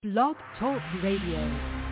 Blog Talk Radio.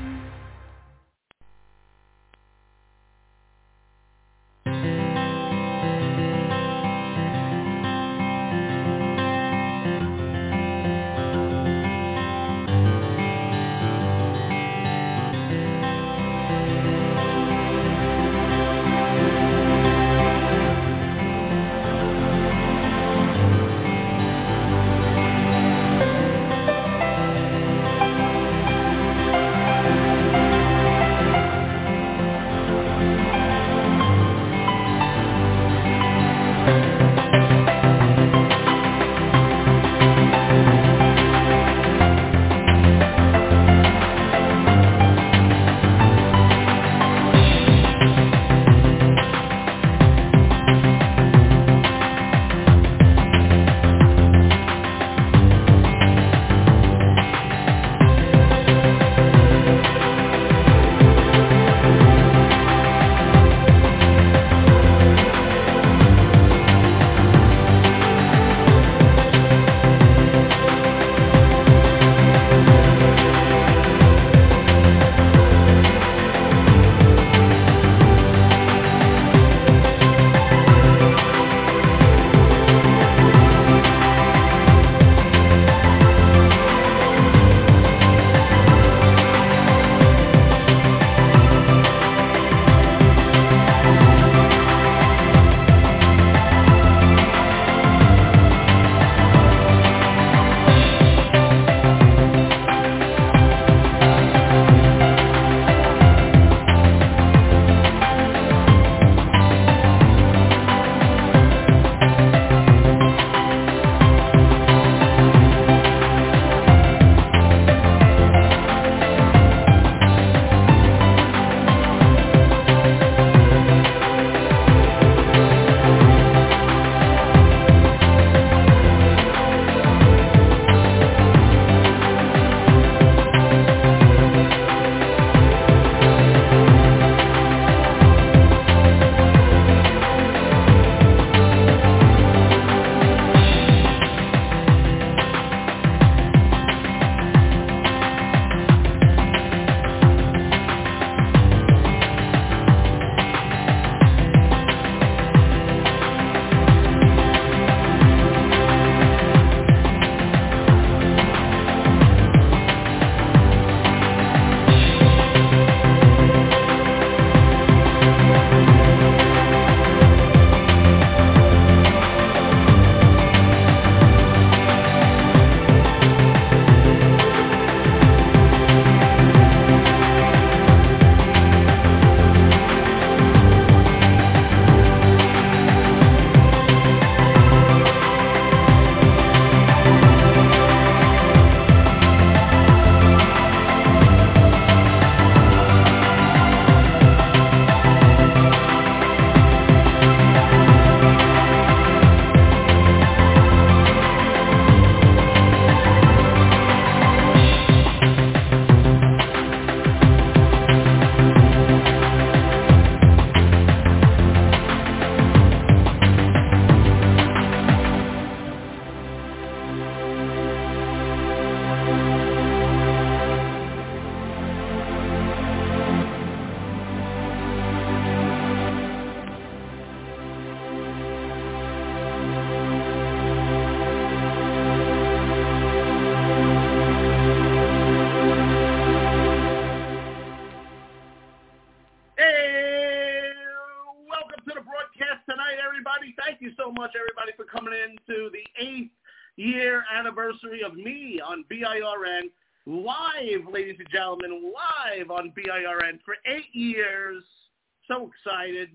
Anniversary of me on BIRN, live, ladies and gentlemen, live on BIRN for 8 years. So excited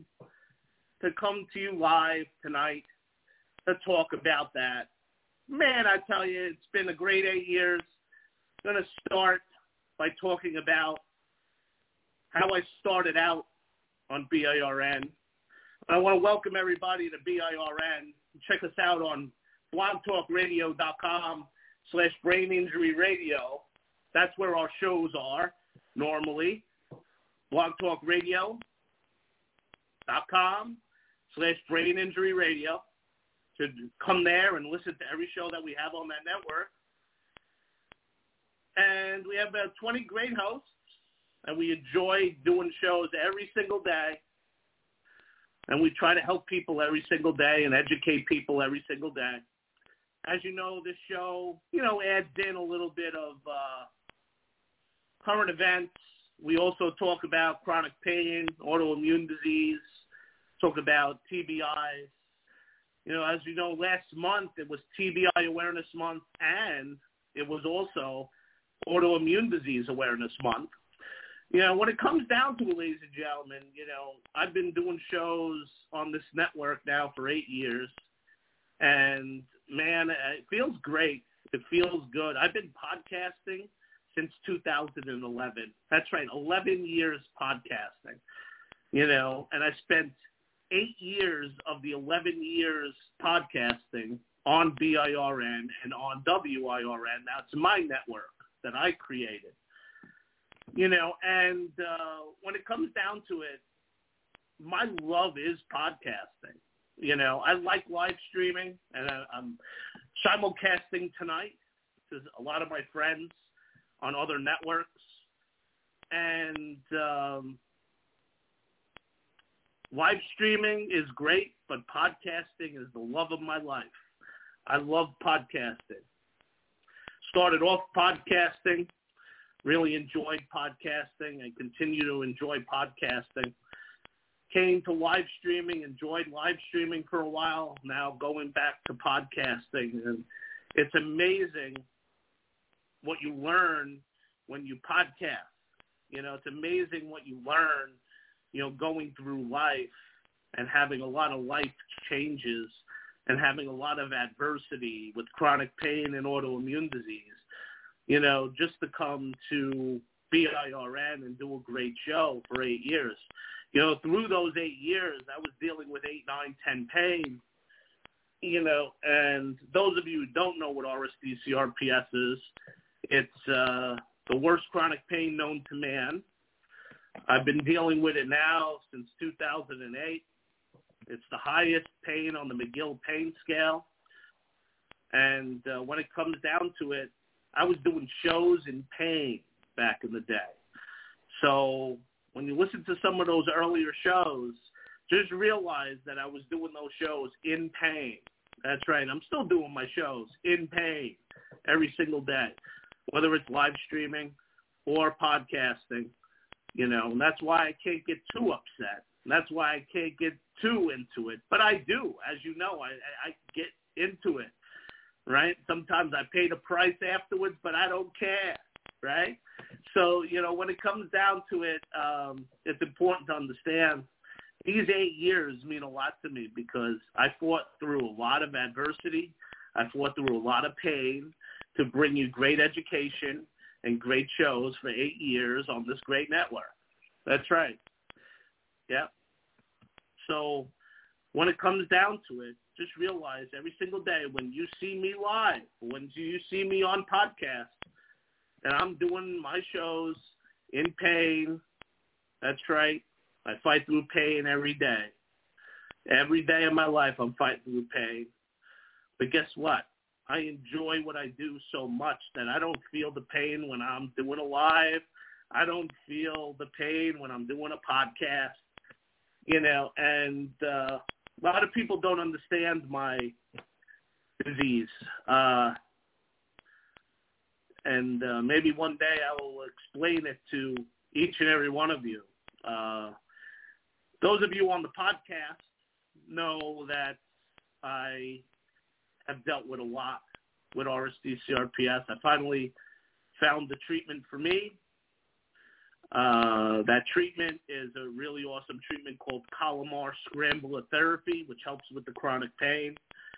to come to you live tonight to talk about that. Man, I tell you, it's been a great 8 years. I'm going to start by talking about how I started out on BIRN. I want to welcome everybody to BIRN. Check us out on blogtalkradio.com/Brain Injury Radio. That's where our shows are normally. blogtalkradio.com/Brain Injury Radio. To come there and listen to every show that we have on that network. And we have about 20 great hosts, and we enjoy doing shows every single day. And we try to help people every single day and educate people every single day. As you know, this show, adds in a little bit of current events. We also talk about chronic pain, autoimmune disease, talk about TBIs. As you know, last month it was TBI Awareness Month, and it was also Autoimmune Disease Awareness Month. When it comes down to it, ladies and gentlemen, I've been doing shows on this network now for 8 years, and, man, it feels great. It feels good. I've been podcasting since 2011. That's right, 11 years podcasting, and I spent 8 years of the 11 years podcasting on BIRN and on WIRN. Now, it's my network that I created. And when it comes down to it, my love is podcasting. I like live streaming, and I'm simulcasting tonight to a lot of my friends on other networks. And live streaming is great, but podcasting is the love of my life. I love podcasting. Started off podcasting. Really enjoyed podcasting and continue to enjoy podcasting. Came to live streaming, enjoyed live streaming for a while, now going back to podcasting. And it's amazing what you learn when you podcast. It's amazing what you learn, going through life and having a lot of life changes and having a lot of adversity with chronic pain and autoimmune disease. Just to come to BIRN and do a great show for 8 years. Through those 8 years, I was dealing with 8, 9, 10 pain. And those of you who don't know what RSD-CRPS is, it's the worst chronic pain known to man. I've been dealing with it now since 2008. It's the highest pain on the McGill pain scale. And when it comes down to it, I was doing shows in pain back in the day. So when you listen to some of those earlier shows, just realize that I was doing those shows in pain. That's right. I'm still doing my shows in pain every single day, whether it's live streaming or podcasting, and that's why I can't get too upset. And that's why I can't get too into it. But I do. As you know, I get into it. Right? Sometimes I pay the price afterwards, but I don't care, right? So, when it comes down to it, it's important to understand these 8 years mean a lot to me because I fought through a lot of adversity. I fought through a lot of pain to bring you great education and great shows for 8 years on this great network. That's right. Yeah. So when it comes down to it, just realize every single day when you see me live, when you see me on podcast, that I'm doing my shows in pain. That's right. I fight through pain every day. Every day of my life I'm fighting through pain. But guess what? I enjoy what I do so much that I don't feel the pain when I'm doing a live. I don't feel the pain when I'm doing a podcast. And a lot of people don't understand my disease. And maybe one day I will explain it to each and every one of you. Those of you on the podcast know that I have dealt with a lot with RSD-CRPS. I finally found the treatment for me. That treatment is a really awesome treatment called Collimar Scrambler Therapy, which helps with the chronic pain.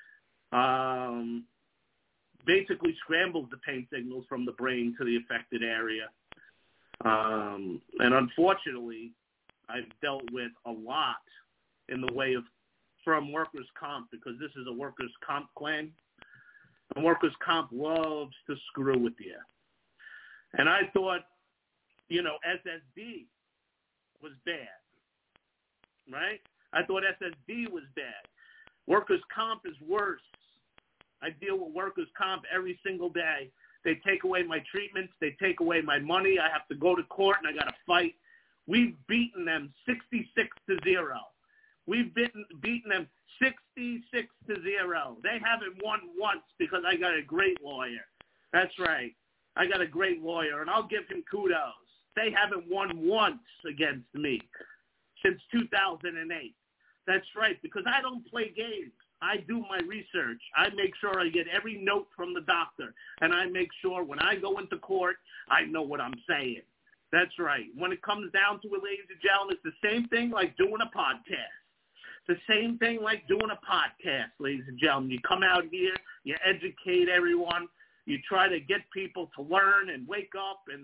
Basically scrambles the pain signals from the brain to the affected area. And unfortunately, I've dealt with a lot in the way of from workers' comp because this is a workers' comp claim. And workers' comp loves to screw with you. And I thought, SSD was bad, right? I thought SSD was bad. Workers' comp is worse. I deal with workers' comp every single day. They take away my treatments. They take away my money. I have to go to court, and I got to fight. We've beaten them 66-0. We've beaten them 66-0. They haven't won once because I got a great lawyer. That's right. I got a great lawyer, and I'll give him kudos. They haven't won once against me since 2008. That's right, because I don't play games. I do my research. I make sure I get every note from the doctor, and I make sure when I go into court, I know what I'm saying. That's right. When it comes down to it, ladies and gentlemen, it's the same thing like doing a podcast. It's the same thing like doing a podcast, ladies and gentlemen. You come out here, you educate everyone, you try to get people to learn and wake up and,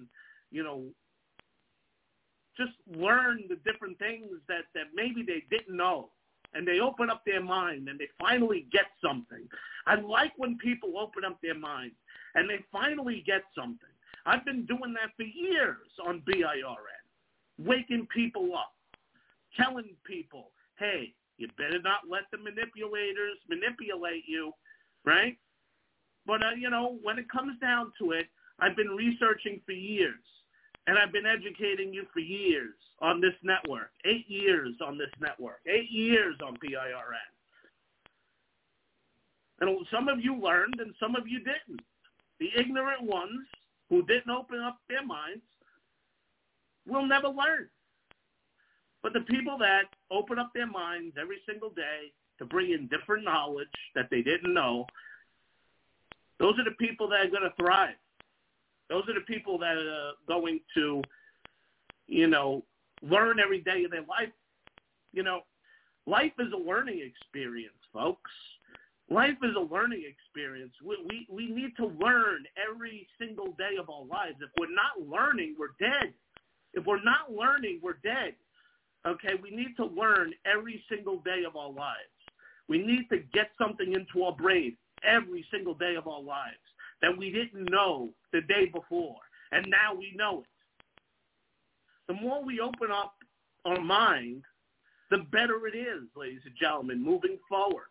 just learn the different things that maybe they didn't know. And they open up their mind and they finally get something. I like when people open up their minds and they finally get something. I've been doing that for years on BIRN, waking people up, telling people, hey, you better not let the manipulators manipulate you, right? But, when it comes down to it, I've been researching for years. And I've been educating you for years on this network, 8 years on this network, 8 years on BIRN. And some of you learned and some of you didn't. The ignorant ones who didn't open up their minds will never learn. But the people that open up their minds every single day to bring in different knowledge that they didn't know, those are the people that are going to thrive. Those are the people that are going to, learn every day of their life. Life is a learning experience, folks. Life is a learning experience. We need to learn every single day of our lives. If we're not learning, we're dead. If we're not learning, we're dead. Okay, we need to learn every single day of our lives. We need to get something into our brain every single day of our lives that we didn't know the day before, and now we know it. The more we open up our mind, the better it is, ladies and gentlemen, moving forward.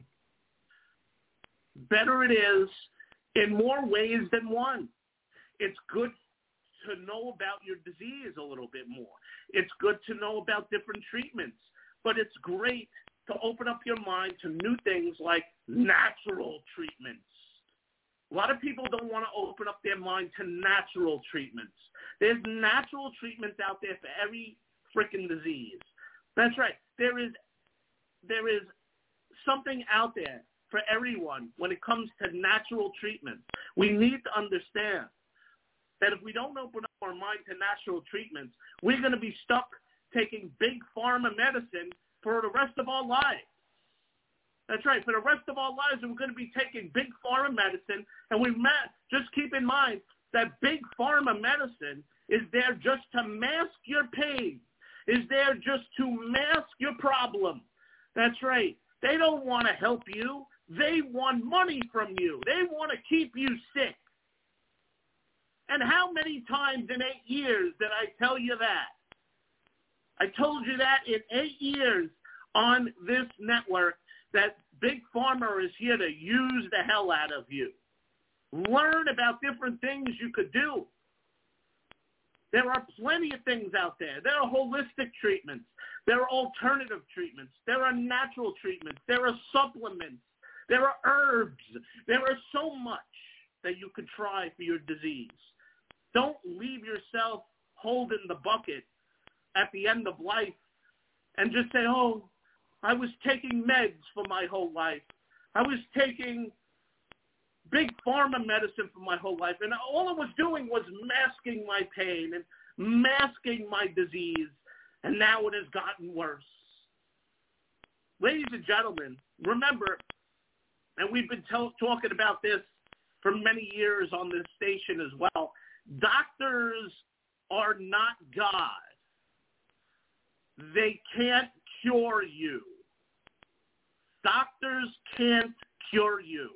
Better it is in more ways than one. It's good to know about your disease a little bit more. It's good to know about different treatments, but it's great to open up your mind to new things like natural treatments. A lot of people don't want to open up their mind to natural treatments. There's natural treatments out there for every freaking disease. That's right. There is something out there for everyone when it comes to natural treatments. We need to understand that if we don't open up our mind to natural treatments, we're going to be stuck taking big pharma medicine for the rest of our lives. That's right. For the rest of our lives, we're going to be taking big pharma medicine, and just keep in mind that big pharma medicine is there just to mask your pain, is there just to mask your problem. That's right. They don't want to help you. They want money from you. They want to keep you sick. And how many times in 8 years did I tell you that? I told you that in 8 years on this network, that Big Pharma is here to use the hell out of you. Learn about different things you could do. There are plenty of things out there. There are holistic treatments. There are alternative treatments. There are natural treatments. There are supplements. There are herbs. There are so much that you could try for your disease. Don't leave yourself holding the bucket at the end of life and just say, oh, I was taking meds for my whole life. I was taking big pharma medicine for my whole life. And all I was doing was masking my pain and masking my disease. And now it has gotten worse. Ladies and gentlemen, remember, and we've been talking about this for many years on this station as well, doctors are not God. They can't cure you. Doctors can't cure you.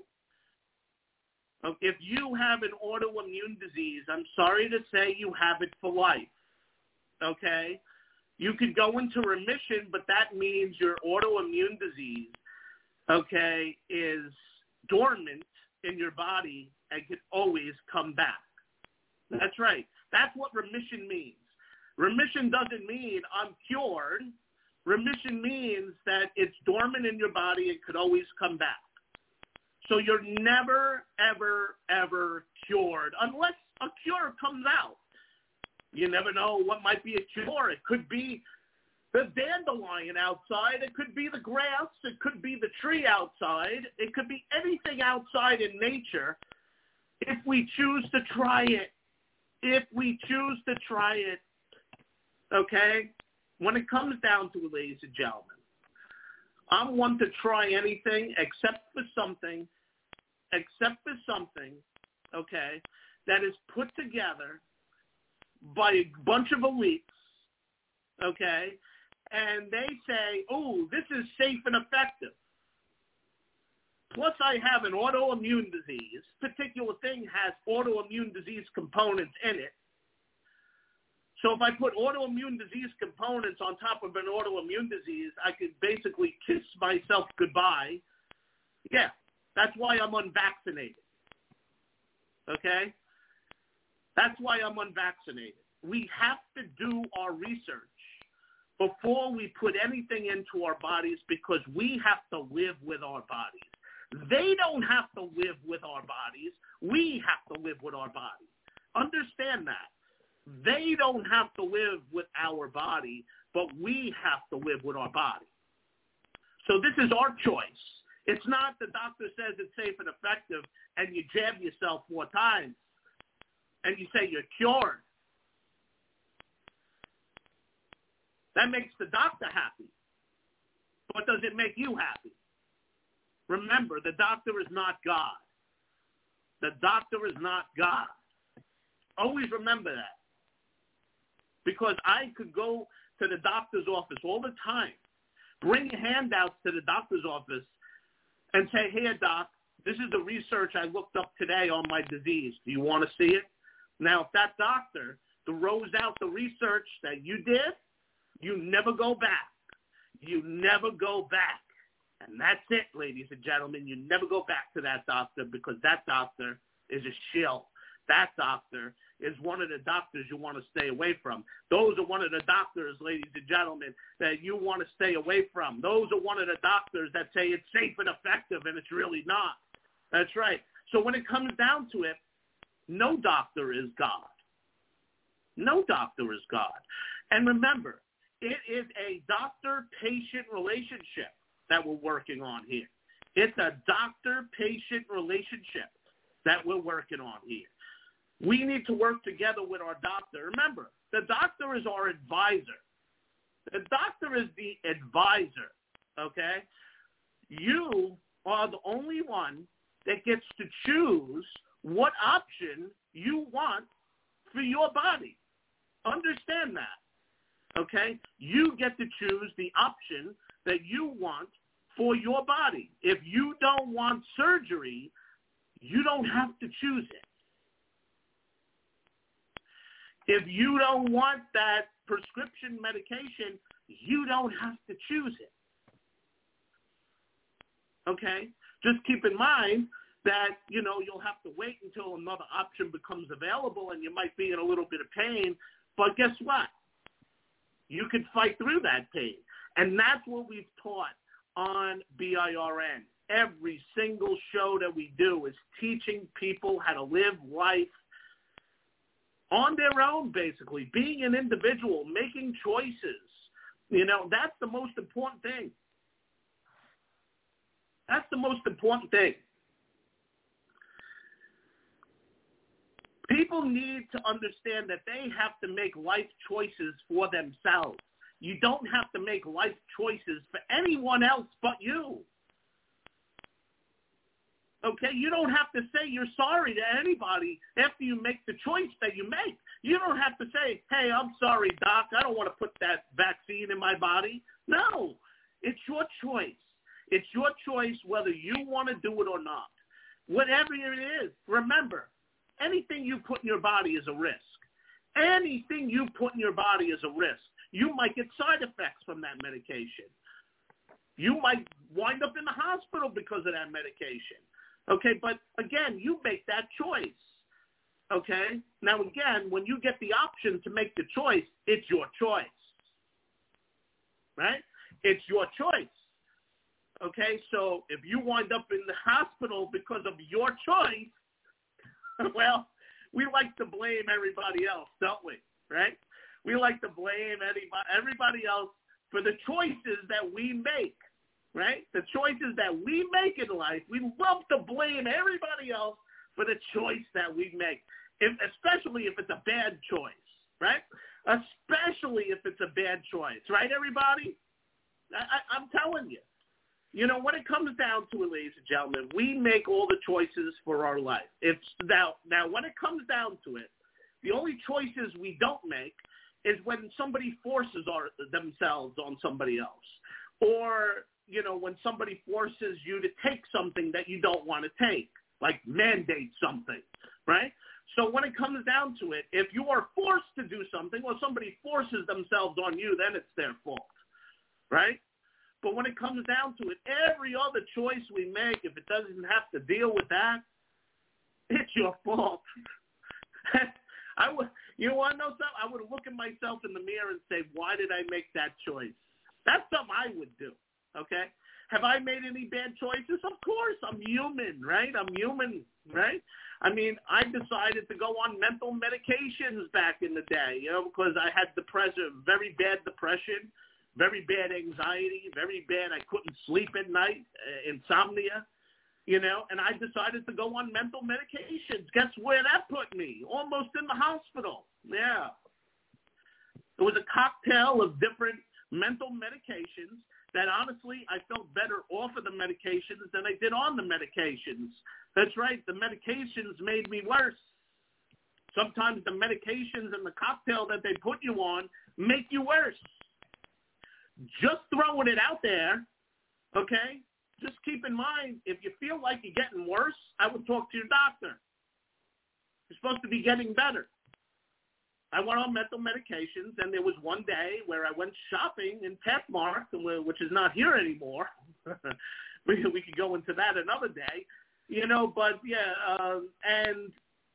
If you have an autoimmune disease, I'm sorry to say you have it for life, okay? You could go into remission, but that means your autoimmune disease, okay, is dormant in your body and can always come back. That's right. That's what remission means. Remission doesn't mean I'm cured. Remission means that it's dormant in your body and could always come back. So you're never, ever, ever cured unless a cure comes out. You never know what might be a cure. It could be the dandelion outside. It could be the grass. It could be the tree outside. It could be anything outside in nature if we choose to try it. If we choose to try it, okay? When it comes down to it, ladies and gentlemen, I'm one to try anything except for something, okay, that is put together by a bunch of elites, okay, and they say, oh, this is safe and effective. Plus I have an autoimmune disease. Particular thing has autoimmune disease components in it. So if I put autoimmune disease components on top of an autoimmune disease, I could basically kiss myself goodbye. Yeah, that's why I'm unvaccinated. Okay? That's why I'm unvaccinated. We have to do our research before we put anything into our bodies because we have to live with our bodies. They don't have to live with our bodies. We have to live with our bodies. Understand that. They don't have to live with our body, but we have to live with our body. So this is our choice. It's not the doctor says it's safe and effective and you jab yourself 4 times and you say you're cured. That makes the doctor happy. But does it make you happy? Remember, the doctor is not God. The doctor is not God. Always remember that. Because I could go to the doctor's office all the time, bring handouts to the doctor's office and say, here, doc, this is the research I looked up today on my disease. Do you want to see it? Now, if that doctor throws out the research that you did, you never go back. You never go back. And that's it, ladies and gentlemen. You never go back to that doctor because that doctor is a shill. That doctor is one of the doctors you want to stay away from. Those are one of the doctors, ladies and gentlemen, that you want to stay away from. Those are one of the doctors that say it's safe and effective, and it's really not. That's right. So when it comes down to it, no doctor is God. No doctor is God. And remember, it is a doctor-patient relationship that we're working on here. It's a doctor-patient relationship that we're working on here. We need to work together with our doctor. Remember, the doctor is our advisor. The doctor is the advisor, okay? You are the only one that gets to choose what option you want for your body. Understand that, okay? You get to choose the option that you want for your body. If you don't want surgery, you don't have to choose it. If you don't want that prescription medication, you don't have to choose it. Okay? Just keep in mind that, you'll have to wait until another option becomes available and you might be in a little bit of pain. But guess what? You can fight through that pain. And that's what we've taught on BIRN. Every single show that we do is teaching people how to live life on their own, basically, being an individual, making choices. That's the most important thing. That's the most important thing. People need to understand that they have to make life choices for themselves. You don't have to make life choices for anyone else but you. Okay? You don't have to say you're sorry to anybody after you make the choice that you make. You don't have to say, hey, I'm sorry, doc. I don't want to put that vaccine in my body. No. It's your choice. It's your choice whether you want to do it or not. Whatever it is, remember, anything you put in your body is a risk. Anything you put in your body is a risk. You might get side effects from that medication. You might wind up in the hospital because of that medication. Okay, but again, you make that choice. Okay? Now, again, when you get the option to make the choice, it's your choice. Right? It's your choice. Okay? So if you wind up in the hospital because of your choice, well, we like to blame everybody else, don't we? Right? We like to blame everybody else for the choices that we make. Right? The choices that we make in life, we love to blame everybody else for the choice that we make, especially if it's a bad choice, right? Especially if it's a bad choice, right, everybody? I'm telling you. You know, when it comes down to it, ladies and gentlemen, we make all the choices for our life. Now, when it comes down to it, the only choices we don't make is when somebody forces themselves on somebody else, or you know, when somebody forces you to take something that you don't want to take, like mandate something, right? So when it comes down to it, if you are forced to do something or somebody forces themselves on you, then it's their fault, right? But when it comes down to it, every other choice we make, if it doesn't have to deal with that, it's your fault. You want to know something? I would look at myself in the mirror and say, why did I make that choice? That's something I would do. Okay? Have I made any bad choices? Of course. I'm human, right? I'm human, right? I mean, I decided to go on mental medications back in the day, you know, because I had very bad depression, very bad anxiety, very bad. I couldn't sleep at night, insomnia, you know, and I decided to go on mental medications. Guess where that put me? Almost in the hospital. Yeah. It was a cocktail of different mental medications that honestly, I felt better off of the medications than I did on the medications. That's right. The medications made me worse. Sometimes the medications and the cocktail that they put you on make you worse. Just throwing it out there, okay? Just keep in mind, if you feel like you're getting worse, I would talk to your doctor. You're supposed to be getting better. I went on mental medications, and there was one day where I went shopping in Pathmark, which is not here anymore. We could go into that another day, you know. But yeah, and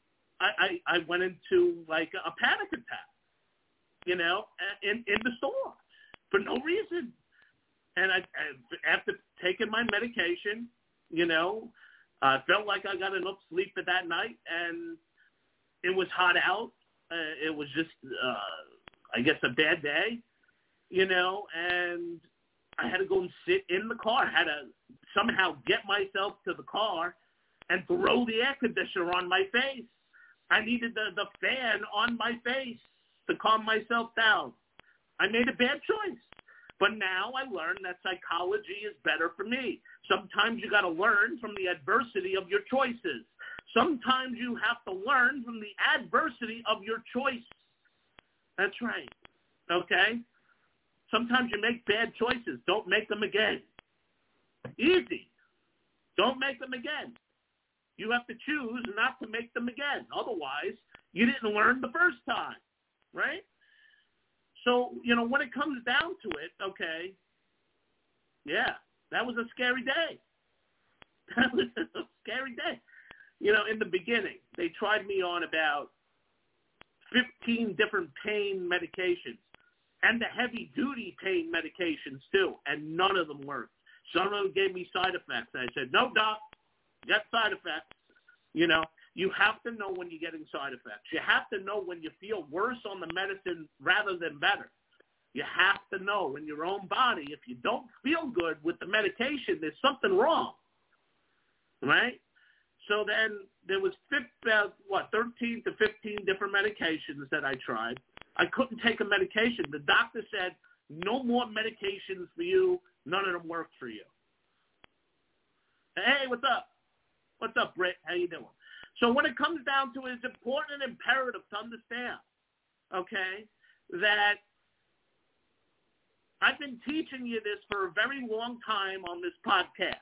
I went into like a panic attack, you know, in the store for no reason. And I after taking my medication, you know, I felt like I got enough sleep for that night, and it was hot out. It was just, I guess, a bad day, you know, and I had to go and sit in the car. I had to somehow get myself to the car and throw the air conditioner on my face. I needed the fan on my face to calm myself down. I made a bad choice. But now I learned that psychology is better for me. Sometimes you got to learn from the adversity of your choices. Sometimes you have to learn from the adversity of your choice. That's right. Okay? Sometimes you make bad choices. Don't make them again. Easy. Don't make them again. You have to choose not to make them again. Otherwise, you didn't learn the first time. Right? So, you know, when it comes down to it, okay, yeah, that was a scary day. That was a scary day. You know, in the beginning, they tried me on about 15 different pain medications and the heavy-duty pain medications, too, and none of them worked. Some of them gave me side effects. I said, no, doc, you got side effects. You know, you have to know when you're getting side effects. You have to know when you feel worse on the medicine rather than better. You have to know in your own body, if you don't feel good with the medication, there's something wrong, right? So then there was 13 to 15 different medications that I tried. I couldn't take a medication. The doctor said, no more medications for you. None of them worked for you. Hey, what's up? What's up, Britt? How you doing? So when it comes down to it, it's important and imperative to understand, okay, that I've been teaching you this for a very long time on this podcast.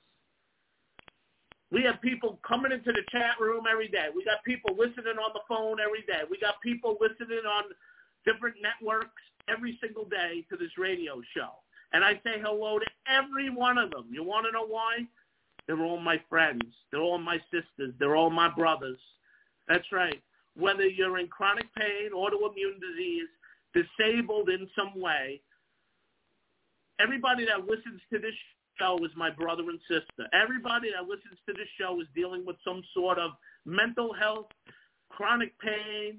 We have people coming into the chat room every day. We got people listening on the phone every day. We got people listening on different networks every single day to this radio show. And I say hello to every one of them. You want to know why? They're all my friends. They're all my sisters. They're all my brothers. That's right. Whether you're in chronic pain, autoimmune disease, disabled in some way, everybody that listens to this show is my brother and sister. Everybody that listens to this show is dealing with some sort of mental health, chronic pain,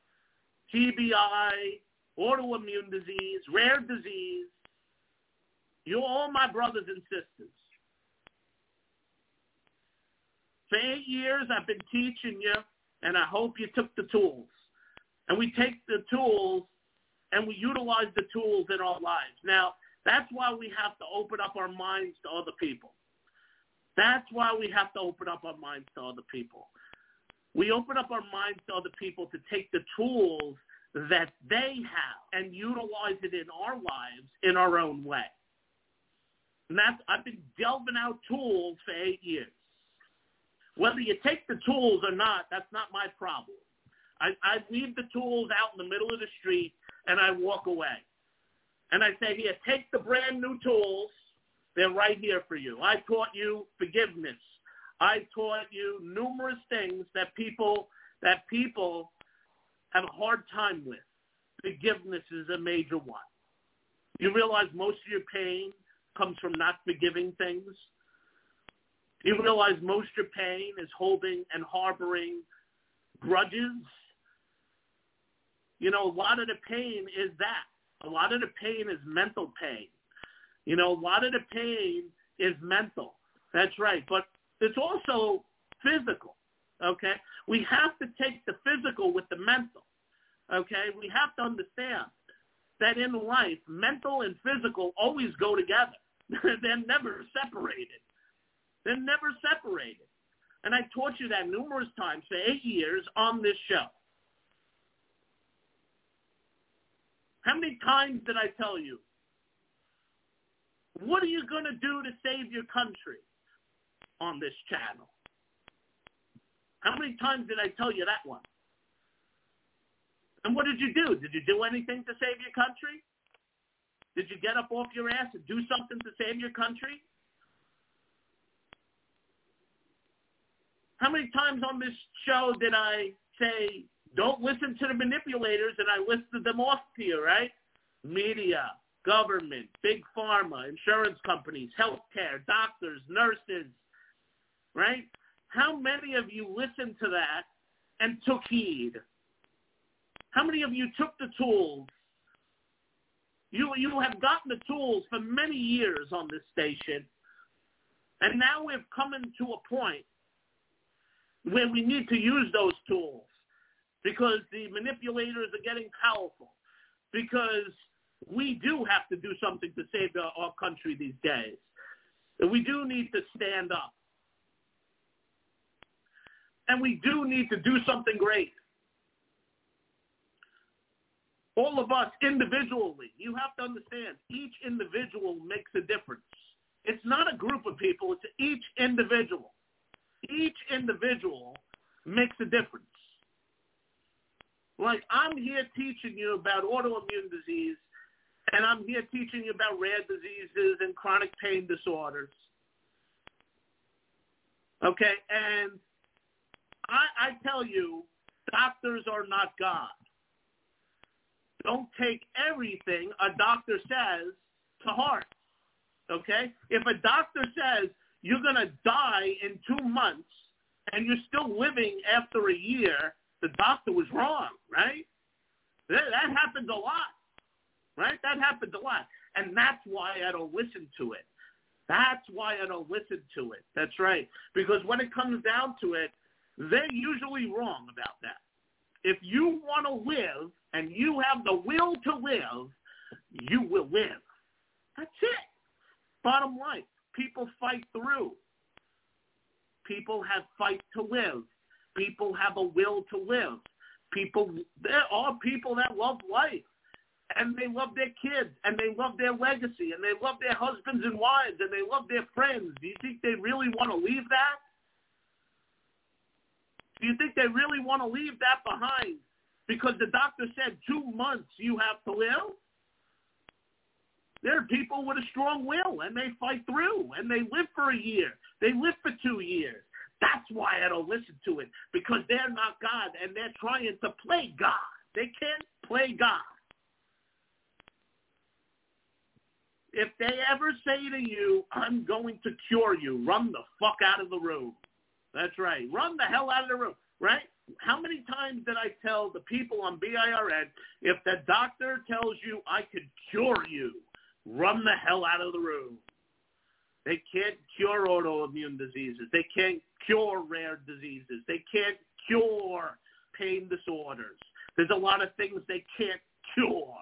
TBI, autoimmune disease, rare disease. You're all my brothers and sisters. For 8 years, I've been teaching you, and I hope you took the tools. And we take the tools, and we utilize the tools in our lives. Now, that's why we have to open up our minds to other people. That's why we have to open up our minds to other people. We open up our minds to other people to take the tools that they have and utilize it in our lives in our own way. And I've been delving out tools for 8 years. Whether you take the tools or not, that's not my problem. I leave the tools out in the middle of the street, and I walk away. And I say, here, take the brand new tools. They're right here for you. I taught you forgiveness. I taught you numerous things that people have a hard time with. Forgiveness is a major one. You realize most of your pain comes from not forgiving things? You realize most of your pain is holding and harboring grudges? You know, a lot of the pain is that. A lot of the pain is mental pain. You know, a lot of the pain is mental. That's right. But it's also physical, okay? We have to take the physical with the mental, okay? We have to understand that in life, mental and physical always go together. They're never separated. They're never separated. And I taught you that numerous times for 8 years on this show. How many times did I tell you, what are you going to do to save your country on this channel? How many times did I tell you that one? And what did you do? Did you do anything to save your country? Did you get up off your ass and do something to save your country? How many times on this show did I say, don't listen to the manipulators, and I listed them off to you, right? Media, government, big pharma, insurance companies, healthcare, doctors, nurses, right? How many of you listened to that and took heed? How many of you took the tools? You have gotten the tools for many years on this station, and now we've come into a point where we need to use those tools because the manipulators are getting powerful, because we do have to do something to save our country these days. We do need to stand up. And we do need to do something great. All of us individually, you have to understand, each individual makes a difference. It's not a group of people, it's each individual. Each individual makes a difference. Like, I'm here teaching you about autoimmune disease, and I'm here teaching you about rare diseases and chronic pain disorders. Okay, and I tell you, doctors are not God. Don't take everything a doctor says to heart, okay? If a doctor says you're going to die in 2 months and you're still living after a year, the doctor was wrong, right? That happens a lot, right? That happens a lot. And that's why I don't listen to it. That's why I don't listen to it. That's right. Because when it comes down to it, they're usually wrong about that. If you want to live and you have the will to live, you will live. That's it. Bottom line, people fight through. People have fight to live. People have a will to live. There are people that love life, and they love their kids, and they love their legacy, and they love their husbands and wives, and they love their friends. Do you think they really want to leave that? Do you think they really want to leave that behind because the doctor said 2 months you have to live? There are people with a strong will, and they fight through, and they live for a year. They live for 2 years. That's why I don't listen to it, because they're not God, and they're trying to play God. They can't play God. If they ever say to you, I'm going to cure you, run the fuck out of the room. That's right. Run the hell out of the room, right? How many times did I tell the people on BIRN, if the doctor tells you I could cure you, run the hell out of the room. They can't cure autoimmune diseases. They can't cure rare diseases. They can't cure pain disorders. There's a lot of things they can't cure.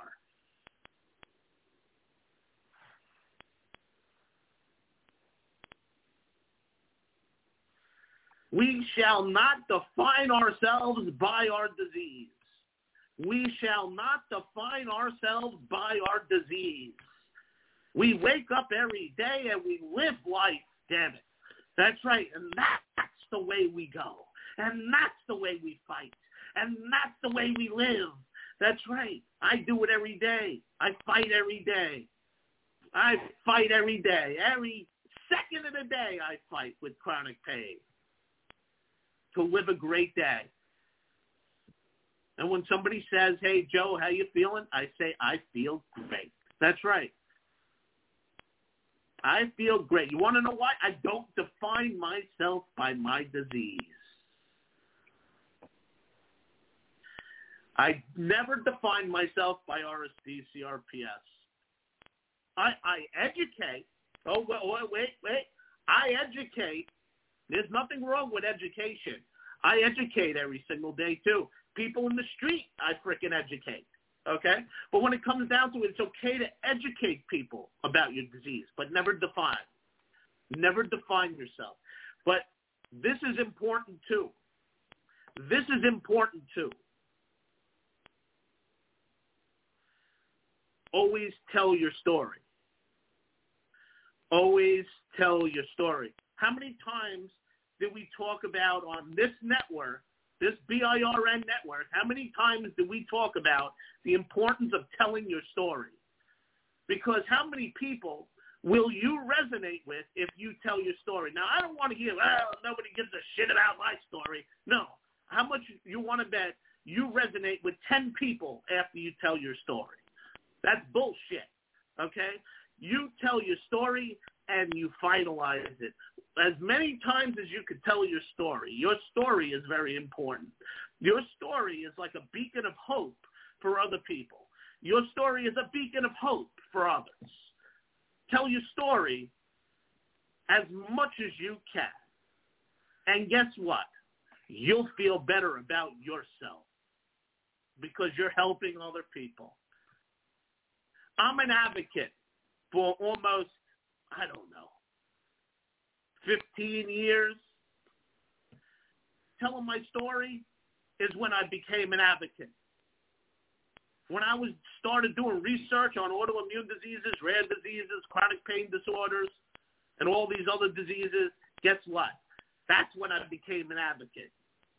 We shall not define ourselves by our disease. We shall not define ourselves by our disease. We wake up every day and we live life, damn it. That's right, and that's the way we go. And that's the way we fight. And that's the way we live. That's right. I do it every day. I fight every day. I fight every day. Every second of the day I fight with chronic pain to live a great day. And when somebody says, hey, Joe, how you feeling? I say, I feel great. That's right. I feel great. You want to know why? I don't define myself by my disease. I never define myself by RSD, CRPS. I educate. Oh, wait. I educate. There's nothing wrong with education. I educate every single day, too. People in the street, I frickin' educate. Okay? But when it comes down to it, it's okay to educate people about your disease, but never define. Never define yourself. But this is important, too. This is important, too. Always tell your story. Always tell your story. How many times did we talk about on this network, this BIRN network, how many times did we talk about the importance of telling your story? Because how many people will you resonate with if you tell your story? Now, I don't want to hear, well, nobody gives a shit about my story. No. How much you want to bet you resonate with 10 people after you tell your story? That's bullshit, okay? You tell your story and you finalize it. As many times as you could tell your story. Your story is very important. Your story is like a beacon of hope for other people. Your story is a beacon of hope for others. Tell your story as much as you can. And guess what? You'll feel better about yourself because you're helping other people. I'm an advocate for almost, 15 years. Telling my story is when I became an advocate. When I started doing research on autoimmune diseases, rare diseases, chronic pain disorders, and all these other diseases, guess what? That's when I became an advocate.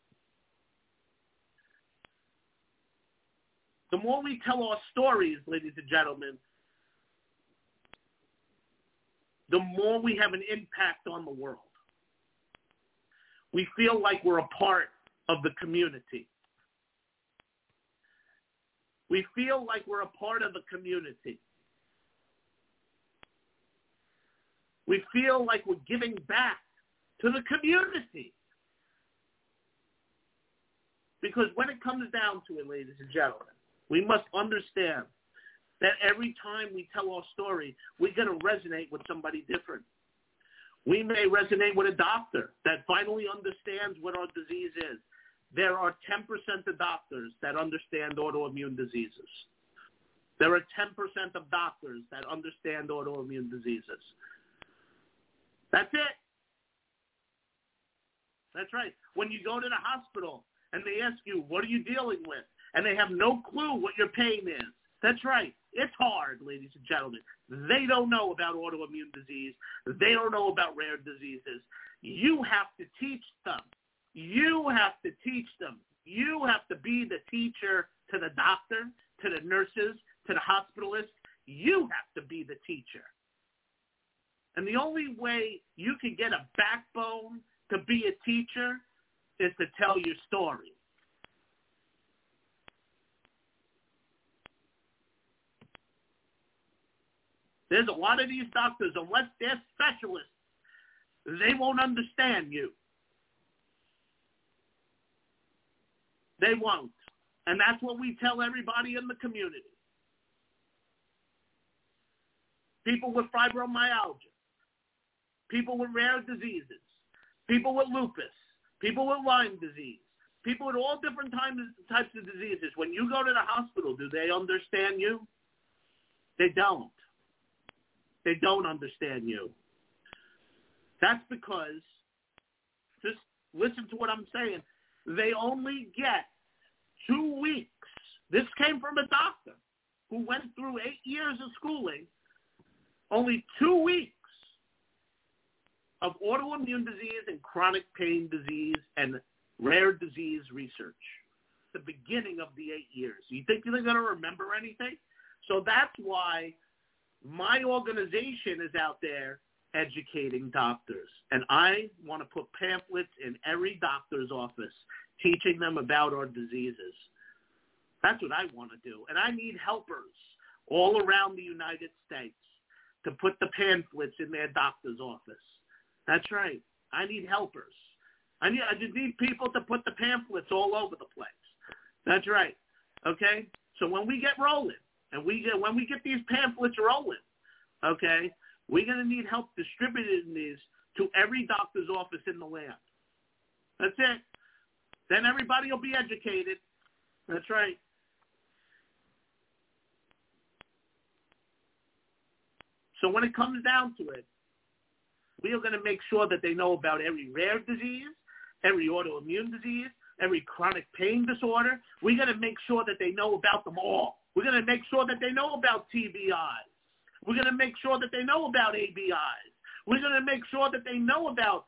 The more we tell our stories, ladies and gentlemen, the more we have an impact on the world. We feel like we're a part of the community. We feel like we're a part of the community. We feel like we're giving back to the community. Because when it comes down to it, ladies and gentlemen, we must understand that every time we tell our story, we're going to resonate with somebody different. We may resonate with a doctor that finally understands what our disease is. There are 10% of doctors that understand autoimmune diseases. There are 10% of doctors that understand autoimmune diseases. That's it. That's right. When you go to the hospital and they ask you, what are you dealing with? And they have no clue what your pain is. That's right. It's hard, ladies and gentlemen. They don't know about autoimmune disease. They don't know about rare diseases. You have to teach them. You have to teach them. You have to be the teacher to the doctor, to the nurses, to the hospitalist. You have to be the teacher. And the only way you can get a backbone to be a teacher is to tell your story. There's a lot of these doctors, unless they're specialists, they won't understand you. They won't. And that's what we tell everybody in the community. People with fibromyalgia, people with rare diseases, people with lupus, people with Lyme disease, people with all different types of diseases. When you go to the hospital, do they understand you? They don't. They don't understand you. That's because, just listen to what I'm saying, they only get 2 weeks. This came from a doctor who went through 8 years of schooling, only 2 weeks of autoimmune disease and chronic pain disease and rare disease research. The beginning of the 8 years. You think they're going to remember anything? So that's why my organization is out there educating doctors. And I want to put pamphlets in every doctor's office teaching them about our diseases. That's what I want to do. And I need helpers all around the United States to put the pamphlets in their doctor's office. That's right. I need helpers. I just need people to put the pamphlets all over the place. That's right. Okay? So when we get rolling, and when we get these pamphlets rolling, okay, we're going to need help distributing these to every doctor's office in the land. That's it. Then everybody will be educated. That's right. So when it comes down to it, we are going to make sure that they know about every rare disease, every autoimmune disease, every chronic pain disorder. We're going to make sure that they know about them all. We're going to make sure that they know about TBIs. We're going to make sure that they know about ABIs. We're going to make sure that they know about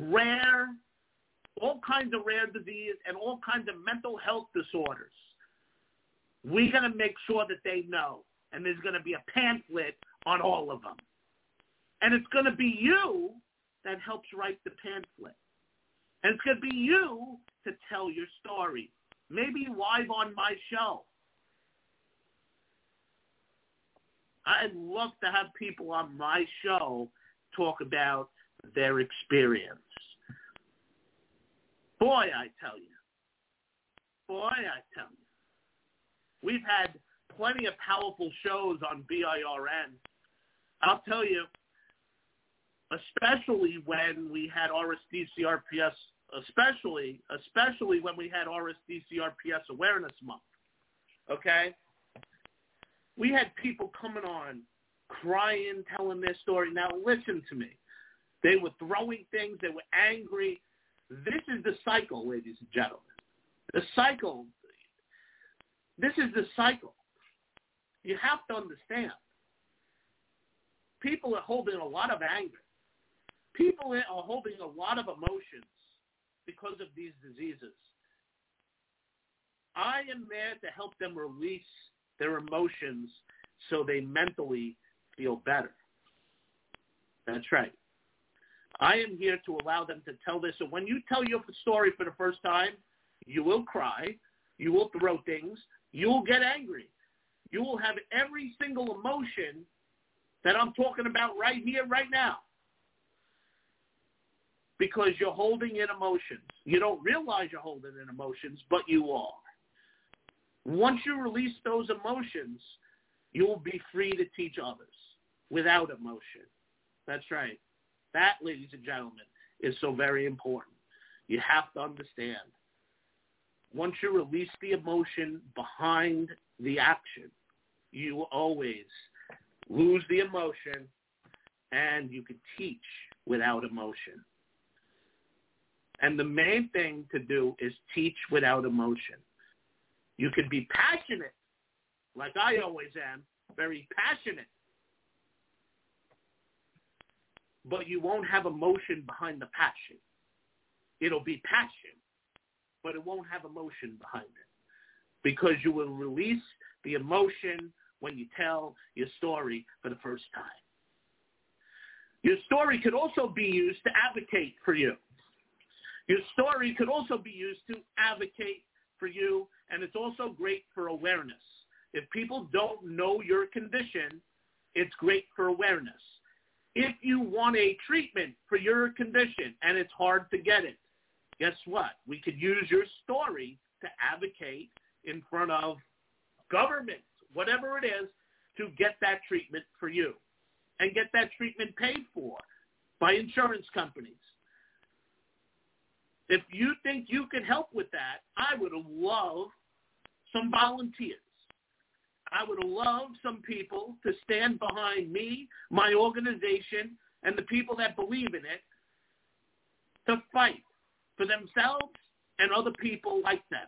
all kinds of rare disease and all kinds of mental health disorders. We're going to make sure that they know. And there's going to be a pamphlet on all of them. And it's going to be you that helps write the pamphlet. And it's going to be you to tell your story, maybe live on my show. I'd love to have people on my show talk about their experience. Boy, I tell you. We've had plenty of powerful shows on BIRN. I'll tell you, especially when we had RSDCRPS, especially when we had RSDCRPS Awareness Month, okay? We had people coming on, crying, telling their story. Now, listen to me. They were throwing things. They were angry. This is the cycle, ladies and gentlemen. The cycle. This is the cycle. You have to understand. People are holding a lot of anger. People are holding a lot of emotions because of these diseases. I am there to help them release their emotions so they mentally feel better. That's right. I am here to allow them to tell this. So when you tell your story for the first time, you will cry, you will throw things, you will get angry. You will have every single emotion that I'm talking about right here, right now. Because you're holding in emotions. You don't realize you're holding in emotions, but you are. Once you release those emotions, you will be free to teach others without emotion. That's right. That, ladies and gentlemen, is so very important. You have to understand. Once you release the emotion behind the action, you will always lose the emotion, and you can teach without emotion. And the main thing to do is teach without emotion. You can be passionate, like I always am, very passionate, but you won't have emotion behind the passion. It'll be passion, but it won't have emotion behind it, because you will release the emotion when you tell your story for the first time. Your story could also be used to advocate for you. Your story could also be used to advocate for you, and it's also great for awareness. If people don't know your condition, it's great for awareness. If you want a treatment for your condition and it's hard to get it, guess what? We could use your story to advocate in front of government, whatever it is, to get that treatment for you and get that treatment paid for by insurance companies. If you think you can help with that, I would love some volunteers. I would love some people to stand behind me, my organization, and the people that believe in it to fight for themselves and other people like them.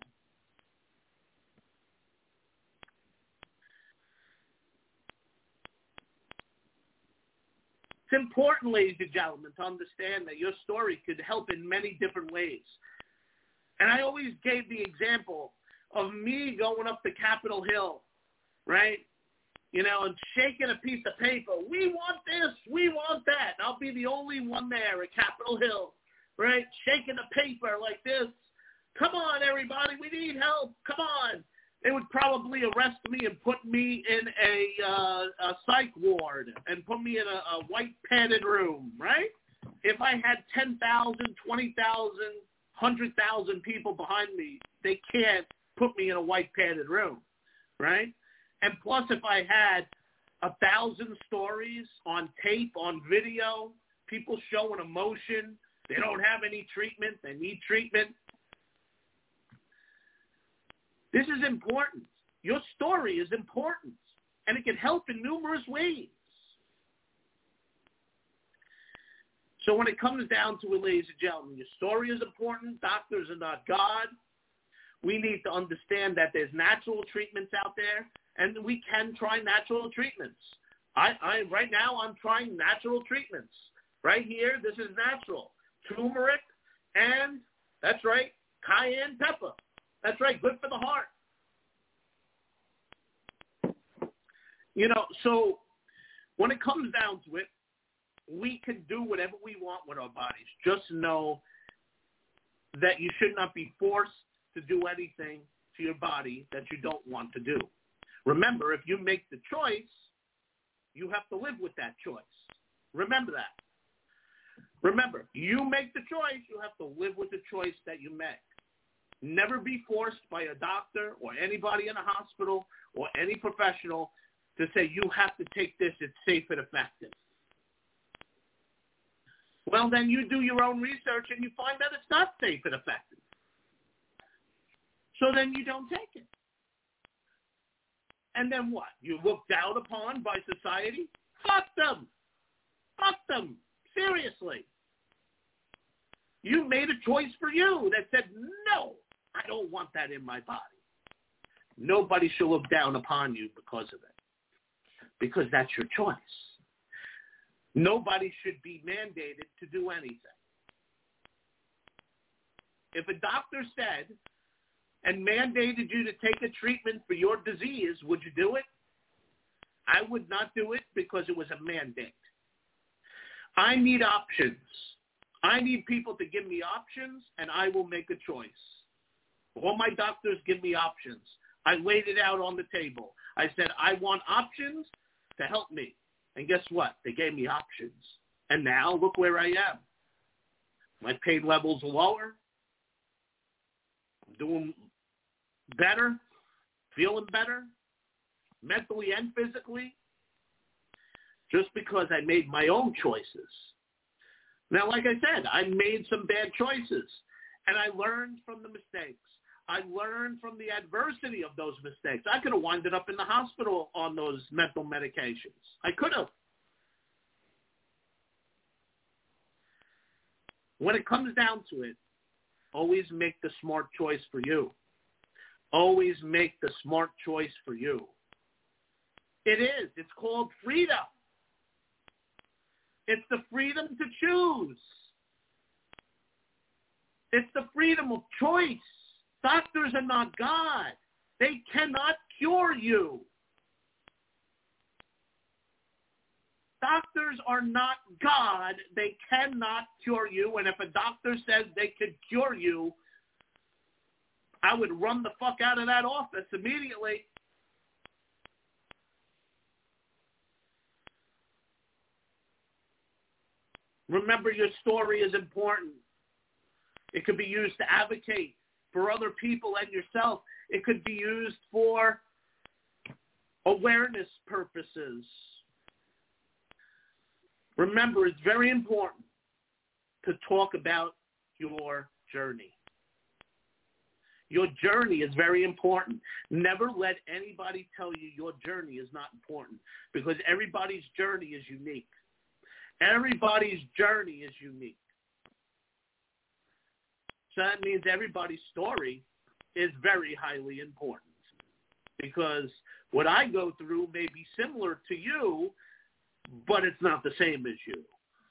It's important, ladies and gentlemen, to understand that your story could help in many different ways. And I always gave the example of me going up to Capitol Hill, right? And shaking a piece of paper. We want this, we want that. And I'll be the only one there at Capitol Hill, right? Shaking a paper like this. Come on, everybody, we need help. Come on. They would probably arrest me and put me in a psych ward and put me in a white padded room, right? If I had 10,000, 20,000, 100,000 people behind me, they can't put me in a white padded room, right? And plus, if I had 1,000 stories on tape, on video, people showing emotion, they don't have any treatment, they need treatment. This is important. Your story is important, and it can help in numerous ways. So when it comes down to it, ladies and gentlemen, your story is important. Doctors are not God. We need to understand that there's natural treatments out there, and we can try natural treatments. Right now, I'm trying natural treatments. Right here, this is natural. Turmeric and, that's right, cayenne pepper. That's right, good for the heart. So when it comes down to it, we can do whatever we want with our bodies. Just know that you should not be forced to do anything to your body that you don't want to do. Remember, if you make the choice, you have to live with that choice. Remember that. Remember, you make the choice, you have to live with the choice that you make. Never be forced by a doctor or anybody in a hospital or any professional to say you have to take this, it's safe and effective. Well, then you do your own research and you find that it's not safe and effective. So then you don't take it. And then what? You look down upon by society? Fuck them. Fuck them. Seriously. You made a choice for you that said, no, I don't want that in my body. Nobody shall look down upon you because of it, because that's your choice. Nobody should be mandated to do anything. If a doctor said and mandated you to take a treatment for your disease, would you do it? I would not do it because it was a mandate. I need options. I need people to give me options, and I will make a choice. All my doctors give me options. I laid it out on the table. I said, I want options to help me. And guess what? They gave me options. And now look where I am. My pain level's lower. I'm doing better, feeling better, mentally and physically, just because I made my own choices. Now, like I said, I made some bad choices, and I learned from the mistakes. I learned from the adversity of those mistakes. I could have winded up in the hospital on those mental medications. I could have. When it comes down to it, always make the smart choice for you. Always make the smart choice for you. It is. It's called freedom. It's the freedom to choose. It's the freedom of choice. Doctors are not God. They cannot cure you. doctors are not God, they cannot cure you. And if a doctor says they could cure you, I would run the fuck out of that office immediately. Remember, your story is important. It could be used to advocate for other people and yourself. It could be used for awareness purposes. Remember, it's very important to talk about your journey. Your journey is very important. Never let anybody tell you your journey is not important, because everybody's journey is unique. Everybody's journey is unique. So that means everybody's story is very highly important, because what I go through may be similar to you, but it's not the same as you.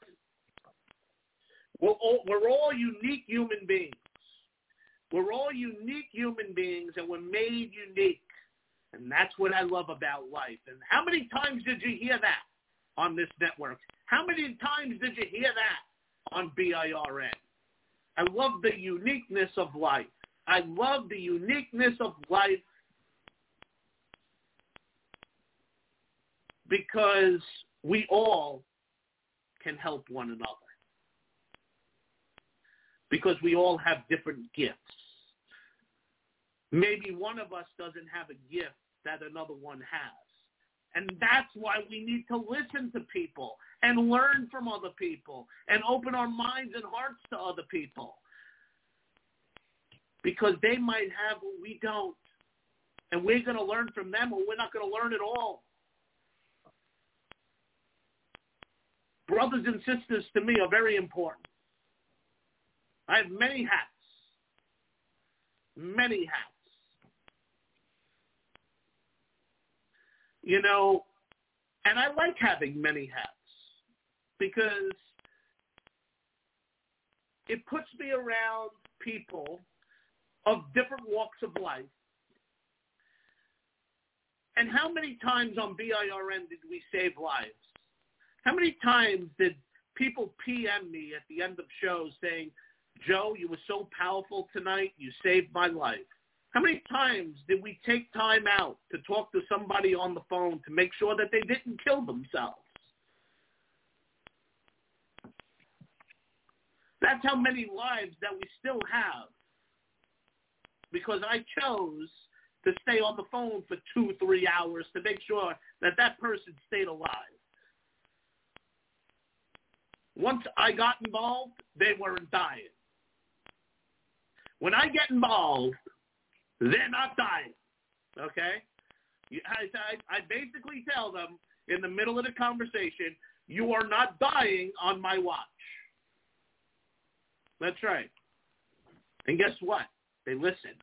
We're all unique human beings. We're all unique human beings, and we're made unique. And that's what I love about life. And how many times did you hear that on this network? How many times did you hear that on BIRN? I love the uniqueness of life. I love the uniqueness of life because we all can help one another. Because we all have different gifts. Maybe one of us doesn't have a gift that another one has. And that's why we need to listen to people and learn from other people and open our minds and hearts to other people. Because they might have what we don't. And we're going to learn from them, or we're not going to learn at all. Brothers and sisters, to me, are very important. I have many hats. Many hats. You know, and I like having many hats because it puts me around people of different walks of life. And how many times on BIRN did we save lives? How many times did people PM me at the end of shows saying, Joe, you were so powerful tonight, you saved my life? How many times did we take time out to talk to somebody on the phone to make sure that they didn't kill themselves? That's how many lives that we still have. Because I chose to stay on the phone for 2-3 hours to make sure that that person stayed alive. Once I got involved, they weren't dying. When I get involved, they're not dying, okay? I basically tell them in the middle of the conversation, you are not dying on my watch. That's right. And guess what? They listen.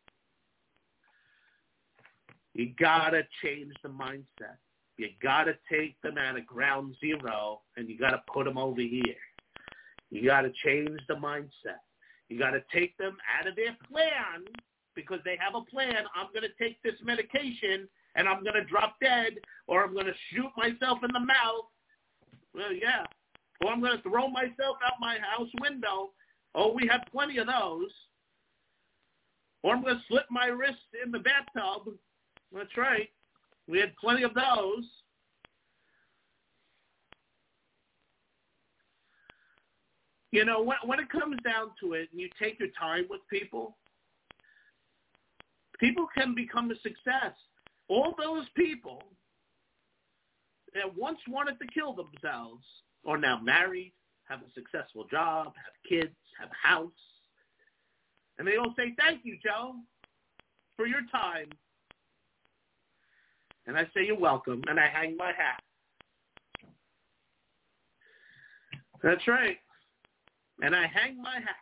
You got to change the mindset. You got to take them at a ground zero, and you got to put them over here. You got to change the mindset. You got to take them out of their plan, because they have a plan. I'm going to take this medication, and I'm going to drop dead, or I'm going to shoot myself in the mouth. Well, yeah. Or I'm going to throw myself out my house window. Oh, we have plenty of those. Or I'm going to slip my wrist in the bathtub. That's right. We had plenty of those. You know, when it comes down to it, and you take your time with people, people can become a success. All those people that once wanted to kill themselves are now married, have a successful job, have kids, have a house. And they all say, thank you, Joe, for your time. And I say, you're welcome, and I hang my hat. That's right. And I hang my hat.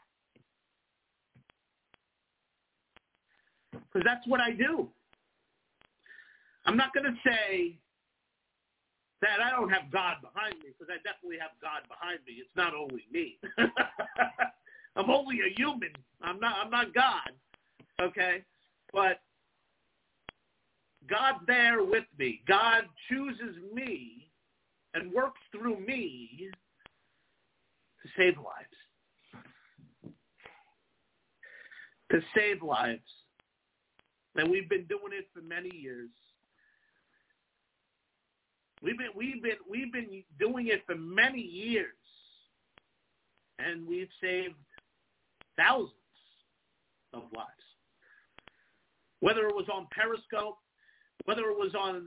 Because that's what I do. I'm not going to say that I don't have God behind me, because I definitely have God behind me. It's not only me. I'm only a human. I'm not God. Okay? But God's there with me. God chooses me and works through me to save lives. To save lives. And we've been doing it for many years. We've been doing it for many years, and we've saved thousands of lives. Whether it was on Periscope, whether it was on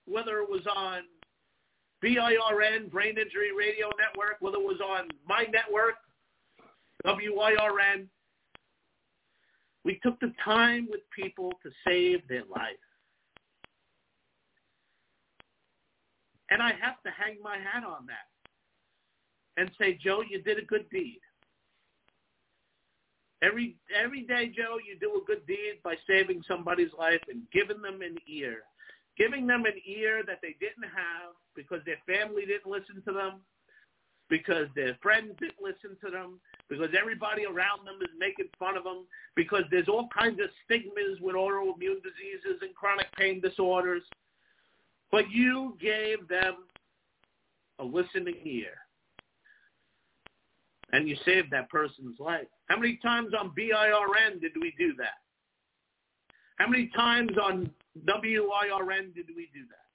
BIRN, Brain Injury Radio Network, whether it was on my network, WIRN, we took the time with people to save their life. And I have to hang my hat on that and say, Joe, you did a good deed. Every day, Joe, you do a good deed by saving somebody's life and giving them an ear. Giving them an ear that they didn't have because their family didn't listen to them, because their friends didn't listen to them, because everybody around them is making fun of them, because there's all kinds of stigmas with autoimmune diseases and chronic pain disorders. But you gave them a listening ear. And you saved that person's life. How many times on BIRN did we do that? How many times on WIRN did we do that?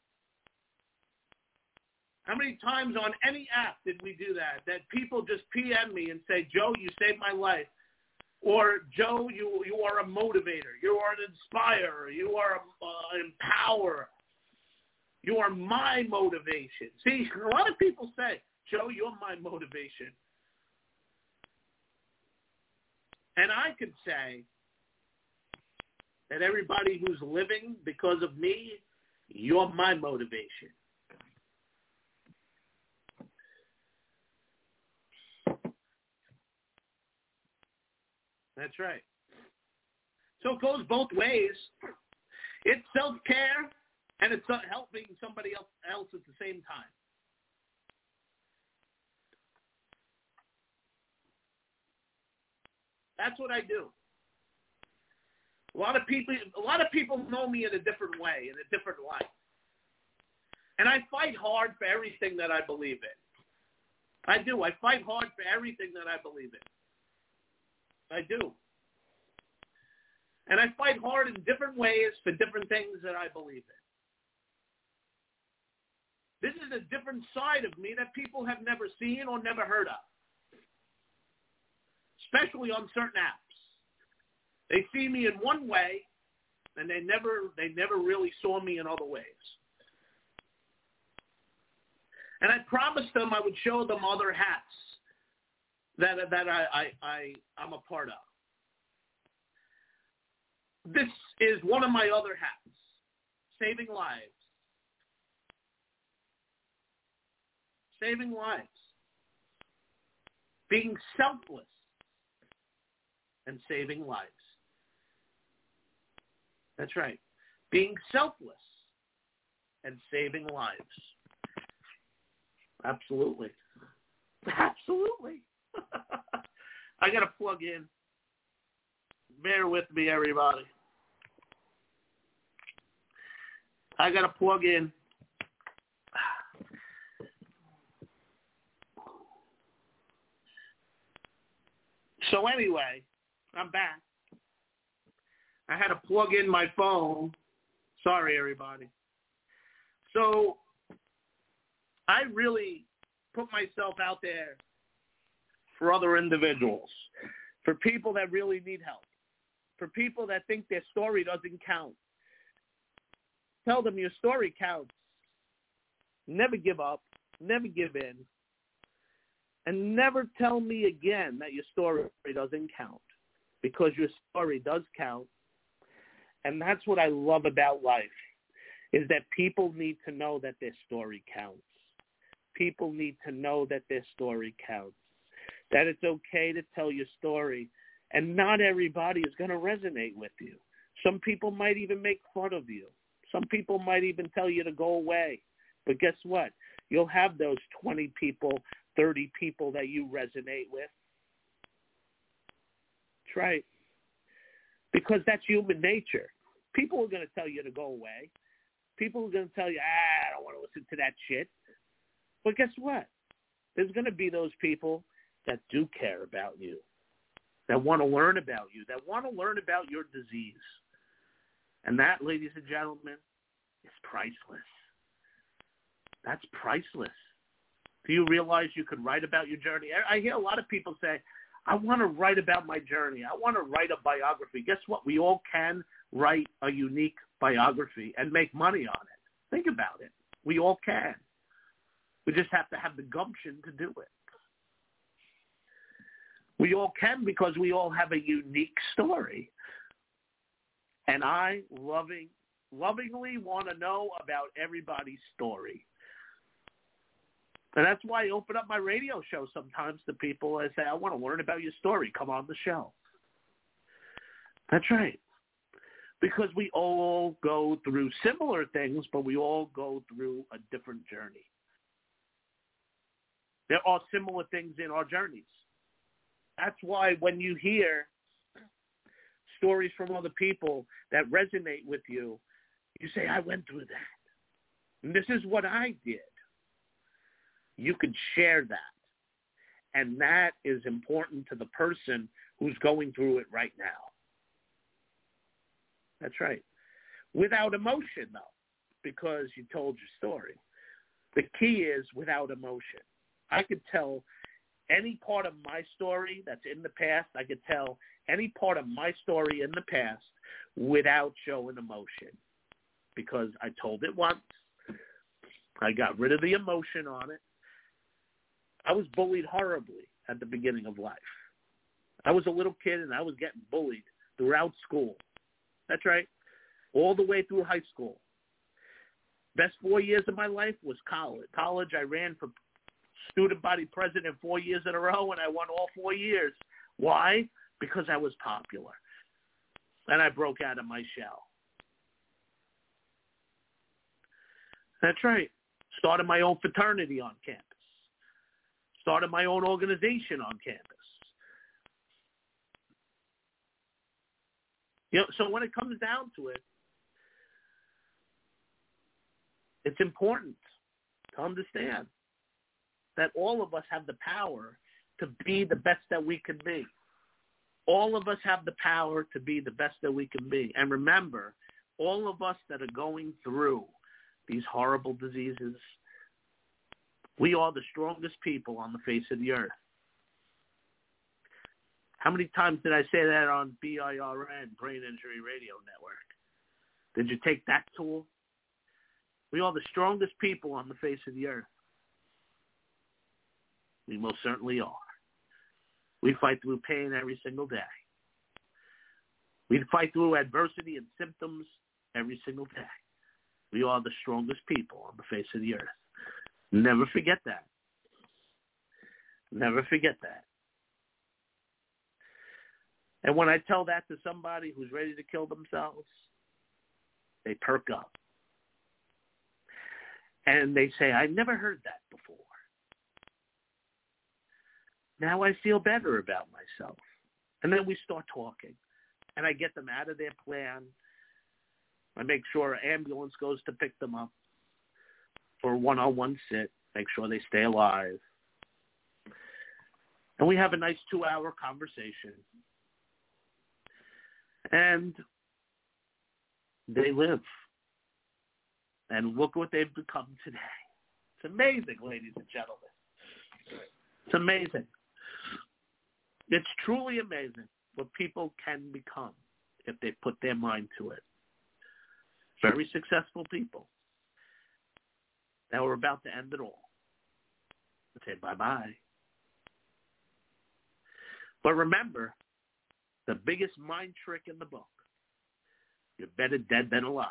How many times on any app did we do that? That people just PM me and say, Joe, you saved my life. Or, Joe, you are a motivator. You are an inspirer. You are an empowerer. You are my motivation. See, a lot of people say, Joe, you're my motivation. And I could say that everybody who's living because of me, you're my motivation. That's right. So it goes both ways. It's self-care, and it's helping somebody else at the same time. That's what I do. A lot of people know me in a different way, in a different light. And I fight hard for everything that I believe in. I do. I fight hard for everything that I believe in. I do. And I fight hard in different ways for different things that I believe in. This is a different side of me that people have never seen or never heard of, especially on certain apps. They see me in one way, and they never really saw me in other ways. And I promised them I would show them other hats that I'm a part of. This is one of my other hats, saving lives. Saving lives. Being selfless and saving lives. That's right. Being selfless and saving lives. Absolutely. Absolutely. I got to plug in. Bear with me, everybody. I got to plug in. So anyway, I'm back. I had to plug in my phone. Sorry, everybody. So I really put myself out there for other individuals, for people that really need help, for people that think their story doesn't count. Tell them your story counts. Never give up. Never give in. And never tell me again that your story doesn't count, because your story does count. And that's what I love about life, is that people need to know that their story counts. People need to know that their story counts, that it's okay to tell your story, and not everybody is going to resonate with you. Some people might even make fun of you. Some people might even tell you to go away. But guess what? You'll have those 20 people, 30 people that you resonate with. That's right. Because that's human nature. People are going to tell you to go away. People are going to tell you, I don't want to listen to that shit. But guess what? There's going to be those people that do care about you, that want to learn about you, that want to learn about your disease. And that, ladies and gentlemen, is priceless. That's priceless. Do you realize you could write about your journey? I hear a lot of people say, I want to write about my journey. I want to write a biography. Guess what? We all can write a unique biography and make money on it. Think about it. We all can. We just have to have the gumption to do it. We all can because we all have a unique story. And I lovingly want to know about everybody's story. And that's why I open up my radio show sometimes to people and say, I want to learn about your story. Come on the show. That's right. Because we all go through similar things, but we all go through a different journey. There are similar things in our journeys. That's why when you hear stories from other people that resonate with you, you say, I went through that. And this is what I did. You could share that. And that is important to the person who's going through it right now. That's right. Without emotion, though, because you told your story. The key is without emotion. I could tell any part of my story that's in the past. I could tell any part of my story in the past without showing emotion because I told it once. I got rid of the emotion on it. I was bullied horribly at the beginning of life. I was a little kid and I was getting bullied throughout school. That's right. All the way through high school. Best 4 years of my life was college. College, I ran for student body president 4 years in a row, and I won all 4 years. Why? Because I was popular. And I broke out of my shell. That's right. Started my own fraternity on campus. Started my own organization on campus. So when it comes down to it, it's important to understand that all of us have the power to be the best that we can be. All of us have the power to be the best that we can be. And remember, all of us that are going through these horrible diseases, we are the strongest people on the face of the earth. How many times did I say that on BIRN, Brain Injury Radio Network? Did you take that tool? We are the strongest people on the face of the earth. We most certainly are. We fight through pain every single day. We fight through adversity and symptoms every single day. We are the strongest people on the face of the earth. Never forget that. Never forget that. And when I tell that to somebody who's ready to kill themselves, they perk up. And they say, I never heard that before. Now I feel better about myself. And then we start talking. And I get them out of their plan. I make sure an ambulance goes to pick them up for a one-on-one sit, make sure they stay alive. And we have a nice 2-hour conversation. And they live. And look what they've become today. It's amazing, ladies and gentlemen. It's amazing. It's truly amazing what people can become if they put their mind to it. Very successful people that were about to end it all. Say bye-bye. But remember, the biggest mind trick in the book, you're better dead than alive.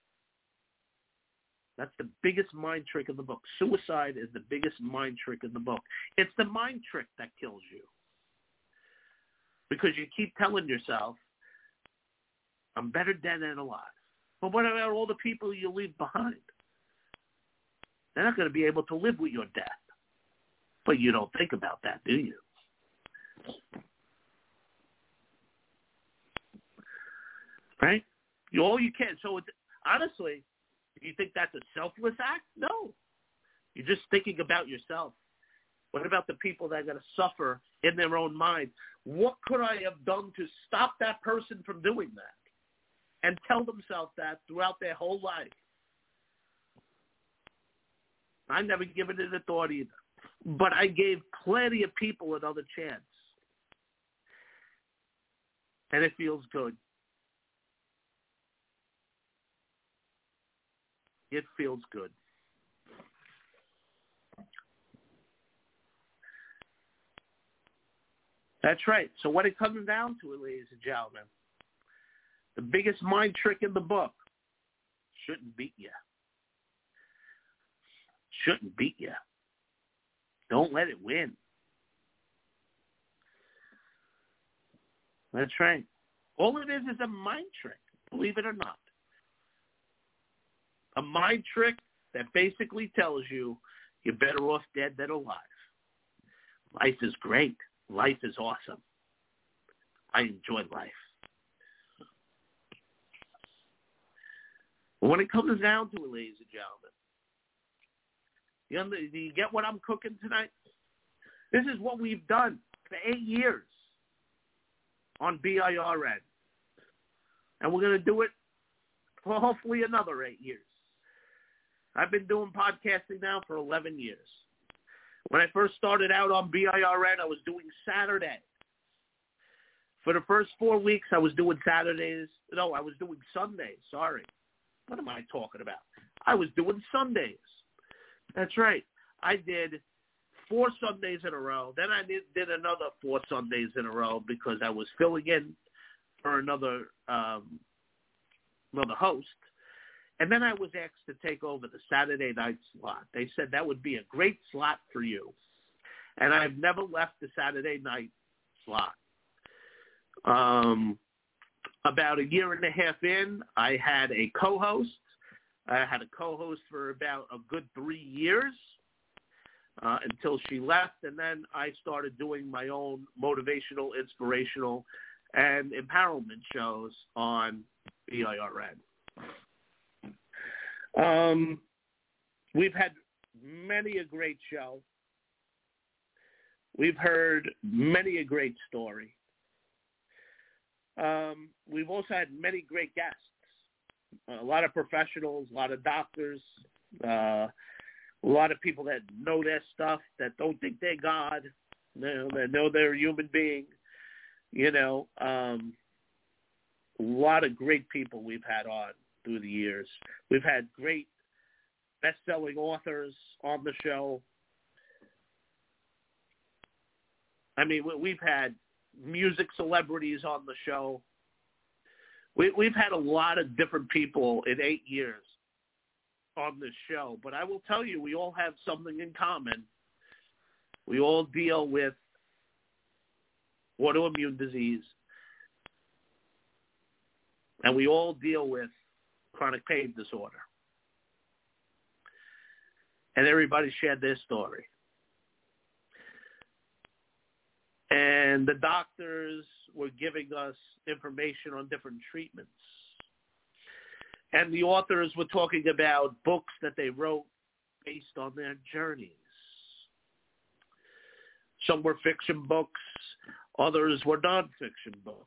That's the biggest mind trick in the book. Suicide is the biggest mind trick in the book. It's the mind trick that kills you. Because you keep telling yourself, I'm better dead than alive. But what about all the people you leave behind? They're not going to be able to live with your death. But you don't think about that, do you? Right? All you can. So it's, honestly, do you think that's a selfless act? No. You're just thinking about yourself. What about the people that are going to suffer in their own mind? What could I have done to stop that person from doing that? And tell themselves that throughout their whole life. I never given it a thought either. But I gave plenty of people another chance. And it feels good. It feels good. That's right. So what it comes down to, ladies and gentlemen, the biggest mind trick in the book shouldn't beat you. Shouldn't beat you. Don't let it win. That's right. All it is a mind trick, believe it or not. A mind trick that basically tells you you're better off dead than alive. Life is great. Life is awesome. I enjoy life. But when it comes down to it, ladies and gentlemen, do you get what I'm cooking tonight? This is what we've done for 8 years on BIRN. And we're going to do it for hopefully another 8 years. I've been doing podcasting now for 11 years. When I first started out on BIRN, I was doing Saturday. For the first 4 weeks, I was doing Saturdays. No, I was doing Sundays. Sorry. What am I talking about? I was doing Sundays. That's right. I did 4 Sundays in a row. Then I did another 4 Sundays in a row because I was filling in for another host. And then I was asked to take over the Saturday night slot. They said that would be a great slot for you. And I've never left the Saturday night slot. About a year and a half in, I had a co-host. I had a co-host for about a good 3 years until she left. And then I started doing my own motivational, inspirational, and empowerment shows on BIRN. We've had many a great show. We've heard many a great story. We've also had many great guests. A lot of professionals, a lot of doctors, a lot of people that know their stuff, that don't think they're God, that know they're a human being. A lot of great people we've had on through the years. We've had great best-selling authors on the show. I mean, we've had music celebrities on the show. We've had a lot of different people in 8 years on this show. But I will tell you, we all have something in common. We all deal with autoimmune disease. And we all deal with chronic pain disorder. And everybody shared their story. And the doctors were giving us information on different treatments. And the authors were talking about books that they wrote based on their journeys. Some were fiction books. Others were nonfiction books.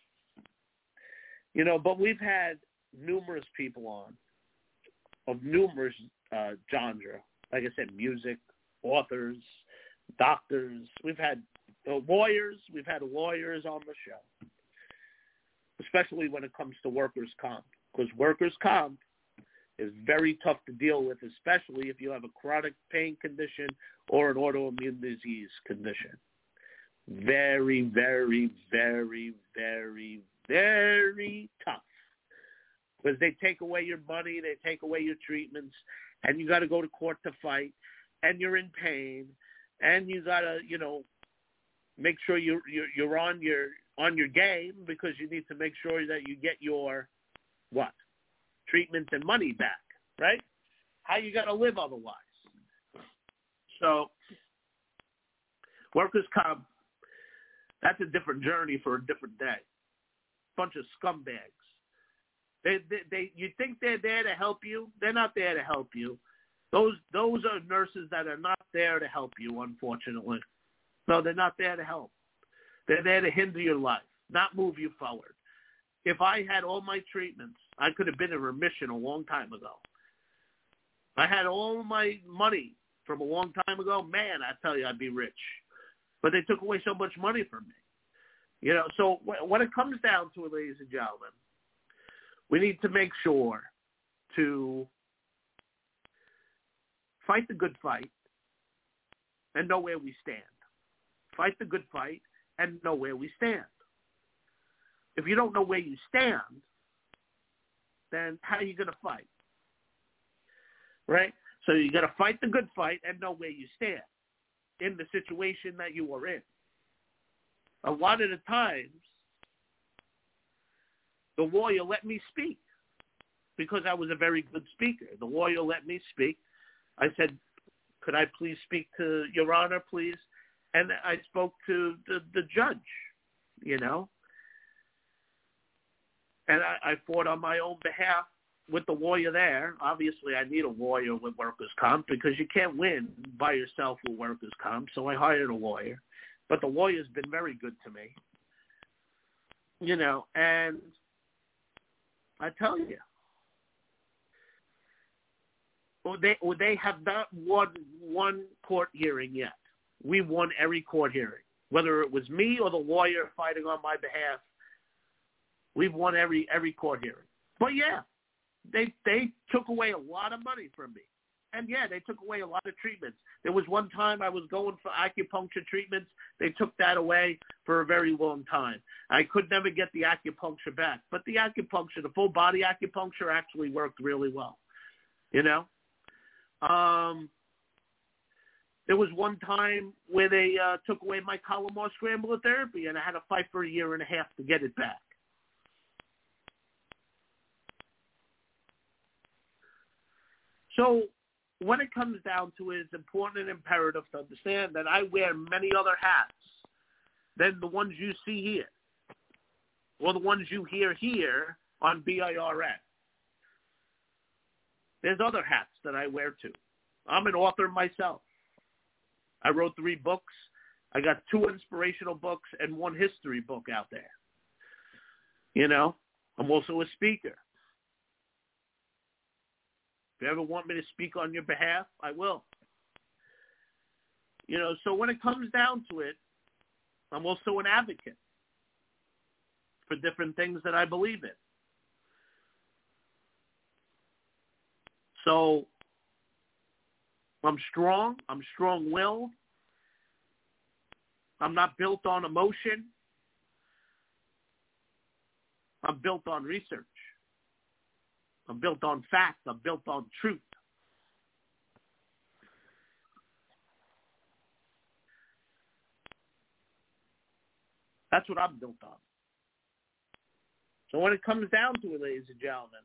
But we've had numerous people on of numerous genre. Like I said, music, authors, doctors. We've had lawyers. We've had lawyers on the show, especially when it comes to workers' comp, because workers' comp is very tough to deal with, especially if you have a chronic pain condition or an autoimmune disease condition. Very, very, very, very, very tough. Because they take away your money, they take away your treatments, and you got to go to court to fight, and you're in pain, and you got to, make sure you're on your game, because you need to make sure that you get your treatment and money back, right? How you got to live otherwise. So workers' comp, that's a different journey for a different day. Bunch of scumbags. They you think they're there to help you? They're not there to help you. Those are nurses that are not there to help you, unfortunately. No, they're not there to help. They're there to hinder your life, not move you forward. If I had all my treatments, I could have been in remission a long time ago. I had all my money from a long time ago, man, I tell you, I'd be rich. But they took away so much money from me. You know, so when it comes down to it, ladies and gentlemen, we need to make sure to fight the good fight and know where we stand. Fight the good fight and know where we stand. If you don't know where you stand, then how are you going to fight? Right? So you got to fight the good fight and know where you stand in the situation that you are in. A lot of the times, the lawyer let me speak because I was a very good speaker. The lawyer let me speak. I said, could I please speak to Your Honor, please? And I spoke to the judge, you know. And I fought on my own behalf with the lawyer there. Obviously, I need a lawyer with workers' comp because you can't win by yourself with workers' comp. So I hired a lawyer. But the lawyer's been very good to me, you know. And I tell you, they have not won one court hearing yet. We won every court hearing. Whether it was me or the lawyer fighting on my behalf, we've won every court hearing. But, yeah, they took away a lot of money from me. And, yeah, they took away a lot of treatments. There was one time I was going for acupuncture treatments. They took that away for a very long time. I could never get the acupuncture back. But the acupuncture, the full body acupuncture actually worked really well, you know. There was one time where they took away my Colomar scrambler therapy, and I had to fight for a year and a half to get it back. So when it comes down to it, it's important and imperative to understand that I wear many other hats than the ones you see here or the ones you hear here on BIRN. There's other hats that I wear too. I'm an author myself. I wrote 3 books. I got 2 inspirational books and 1 history book out there. You know, I'm also a speaker. If you ever want me to speak on your behalf, I will. You know, so when it comes down to it, I'm also an advocate for different things that I believe in. So I'm strong. I'm strong-willed. I'm not built on emotion. I'm built on research. I'm built on fact. I'm built on truth. That's what I'm built on. So when it comes down to it, ladies and gentlemen,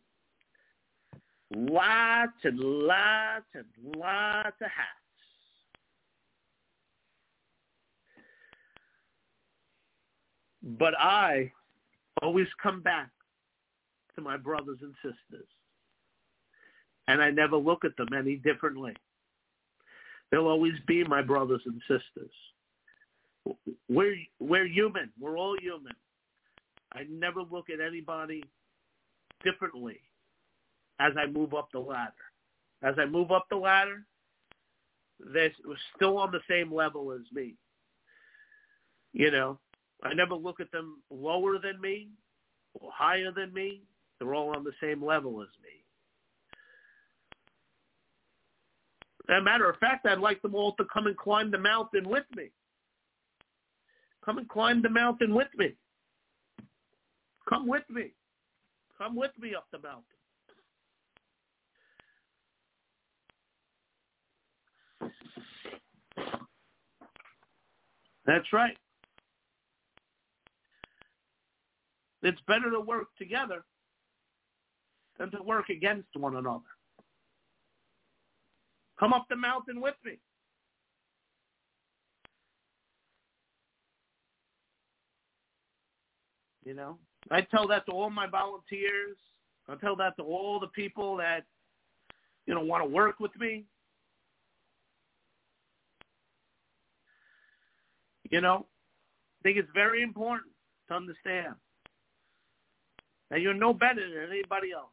lots and lots and lots of hats. But I always come back to my brothers and sisters. And I never look at them any differently. They'll always be my brothers and sisters. We're human. We're all human. I never look at anybody differently as I move up the ladder. As I move up the ladder, they're still on the same level as me. You know, I never look at them lower than me or higher than me. They're all on the same level as me. As a matter of fact, I'd like them all to come and climb the mountain with me. Come and climb the mountain with me. Come with me. Come with me up the mountain. That's right. It's better to work together than to work against one another. Come up the mountain with me. You know, I tell that to all my volunteers. I tell that to all the people that, you know, want to work with me. You know, I think it's very important to understand that you're no better than anybody else.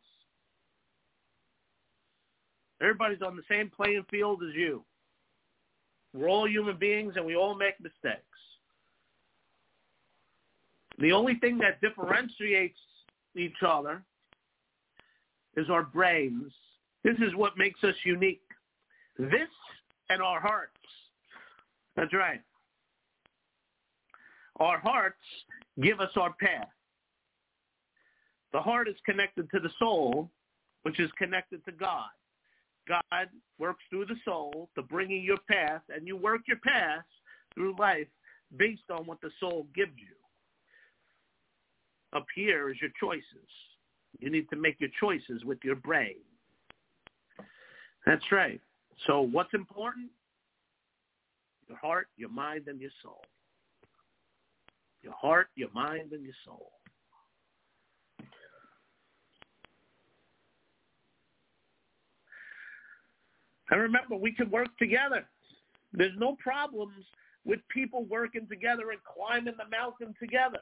Everybody's on the same playing field as you. We're all human beings and we all make mistakes. The only thing that differentiates each other is our brains. This is what makes us unique. This and our hearts. That's right. Our hearts give us our path. The heart is connected to the soul, which is connected to God. God works through the soul to bring you your path, and you work your path through life based on what the soul gives you. Up here is your choices. You need to make your choices with your brain. That's right. So what's important? Your heart, your mind, and your soul. Your heart, your mind, and your soul. And remember, we can work together. There's no problems with people working together and climbing the mountain together.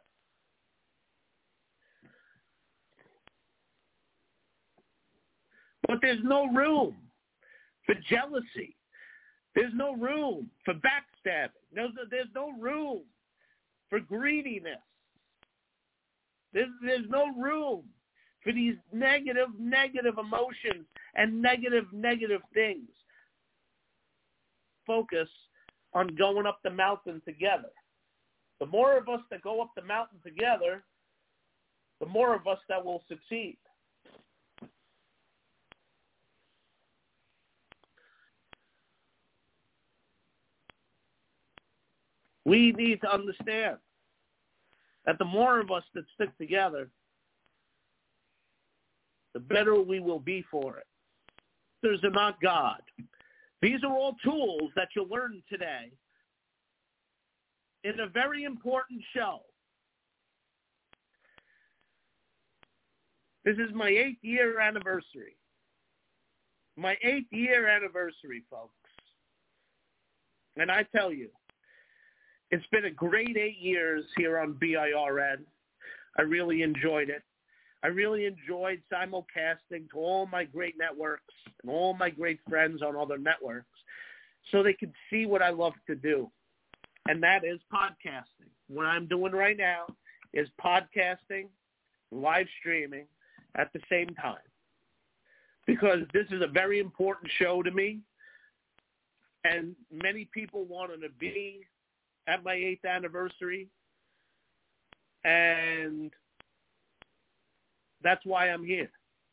But there's no room for jealousy. There's no room for backstabbing. There's no room for greediness. There's no room for these negative emotions and negative things. Focus on going up the mountain together. The more of us that go up the mountain together, the more of us that will succeed. We need to understand that the more of us that stick together, the better we will be for it. Answers are not God. These are all tools that you'll learn today in a very important show. This is my 8th year anniversary. My 8th year anniversary, folks. And I tell you, it's been a great 8 years here on BIRN. I really enjoyed it. I really enjoyed simulcasting to all my great networks and all my great friends on other networks so they could see what I love to do, and that is podcasting. What I'm doing right now is podcasting, live streaming at the same time, because this is a very important show to me, and many people wanted to be at my 8th anniversary, and that's why I'm here.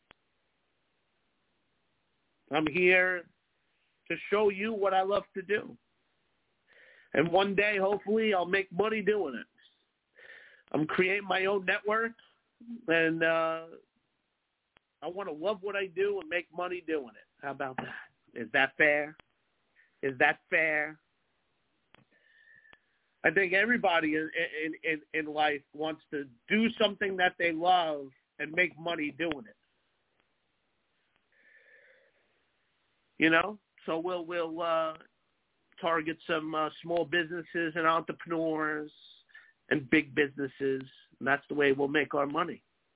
I'm here to show you what I love to do. And one day, hopefully, I'll make money doing it. I'm creating my own network, and I want to love what I do and make money doing it. How about that? Is that fair? Is that fair? I think everybody in life wants to do something that they love and make money doing it. You know? So we'll target some small businesses and entrepreneurs and big businesses, and that's the way we'll make our money.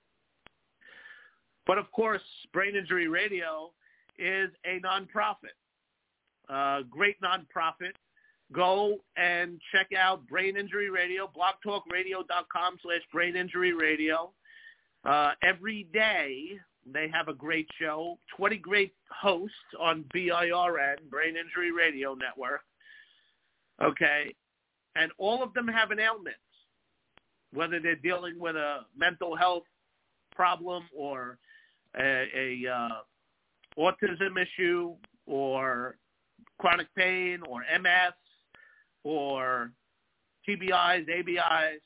But, of course, Brain Injury Radio is a nonprofit, great nonprofit. Go and check out Brain Injury Radio, blogtalkradio.com/Brain Injury Radio. Every day they have a great show, 20 great hosts on BIRN, Brain Injury Radio Network. Okay, and all of them have an ailment, whether they're dealing with a mental health problem or a autism issue or chronic pain or MS or TBIs, ABIs.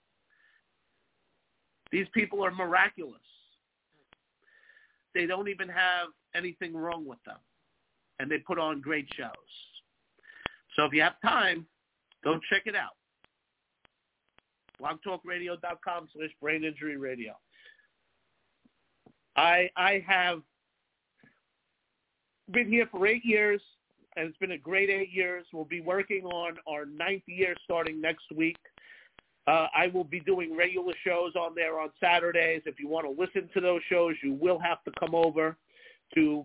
These people are miraculous. They don't even have anything wrong with them, and they put on great shows. So if you have time, go check it out. blogtalkradio.com/Brain Injury Radio. I have been here for 8 years. and it's been a great 8 years. We'll be working on our 9th year starting next week. I will be doing regular shows on there on Saturdays. If you want to listen to those shows, you will have to come over to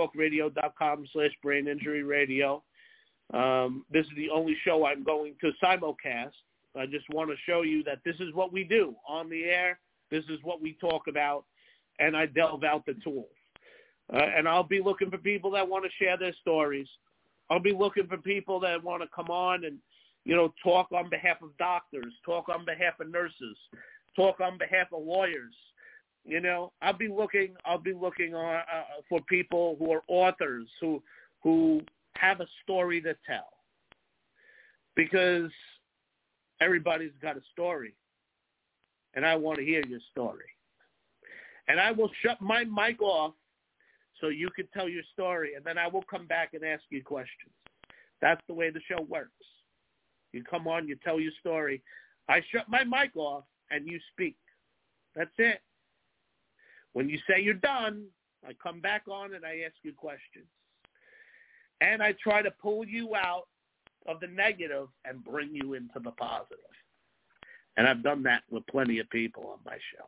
blogtalkradio.com/braininjuryradio. This is the only show I'm going to simulcast. I just want to show you that this is what we do on the air. This is what we talk about, and I delve out the tools. And I'll be looking for people that want to share their stories. I'll be looking for people that want to come on and, talk on behalf of doctors, talk on behalf of nurses, talk on behalf of lawyers. I'll be looking for people who are authors who have a story to tell, because everybody's got a story, and I want to hear your story. And I will shut my mic off so you can tell your story, and then I will come back and ask you questions. That's the way the show works. You come on, you tell your story. I shut my mic off, and you speak. That's it. When you say you're done, I come back on and I ask you questions. And I try to pull you out of the negative and bring you into the positive. And I've done that with plenty of people on my show.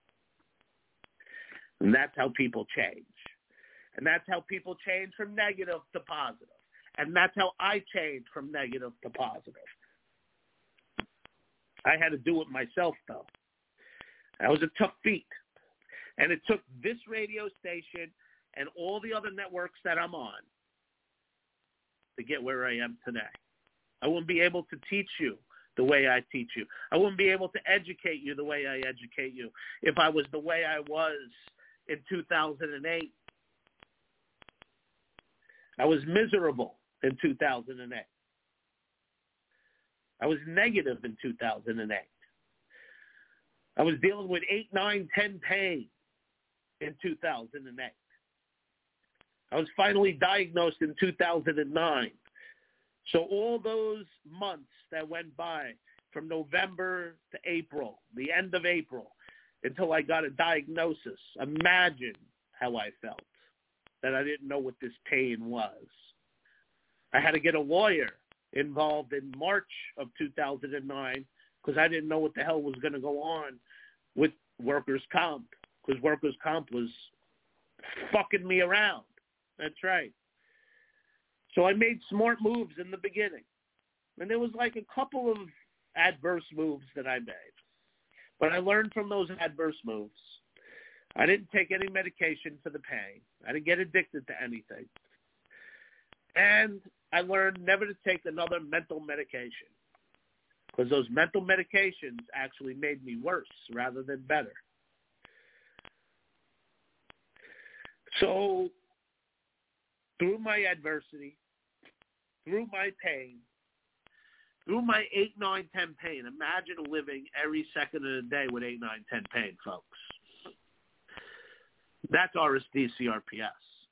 And that's how people change. And that's how people change from negative to positive. And that's how I changed from negative to positive. I had to do it myself, though. That was a tough feat. And it took this radio station and all the other networks that I'm on to get where I am today. I wouldn't be able to teach you the way I teach you. I wouldn't be able to educate you the way I educate you if I was the way I was in 2008. I was miserable in 2008. I was negative in 2008. I was dealing with 8, 9, 10 pain in 2008. I was finally diagnosed in 2009. So all those months that went by from November to April, the end of April, until I got a diagnosis, imagine how I felt, that I didn't know what this pain was. I had to get a lawyer involved in March of 2009 because I didn't know what the hell was going to go on with workers' comp, because workers' comp was fucking me around. That's right. So I made smart moves in the beginning. And there was like a couple of adverse moves that I made. But I learned from those adverse moves. I didn't take any medication for the pain. I didn't get addicted to anything. And I learned never to take another mental medication, because those mental medications actually made me worse rather than better. So through my adversity, through my pain, through my 8, 9, 10 pain, imagine living every second of the day with 8, 9, 10 pain, folks. That's RSD CRPS.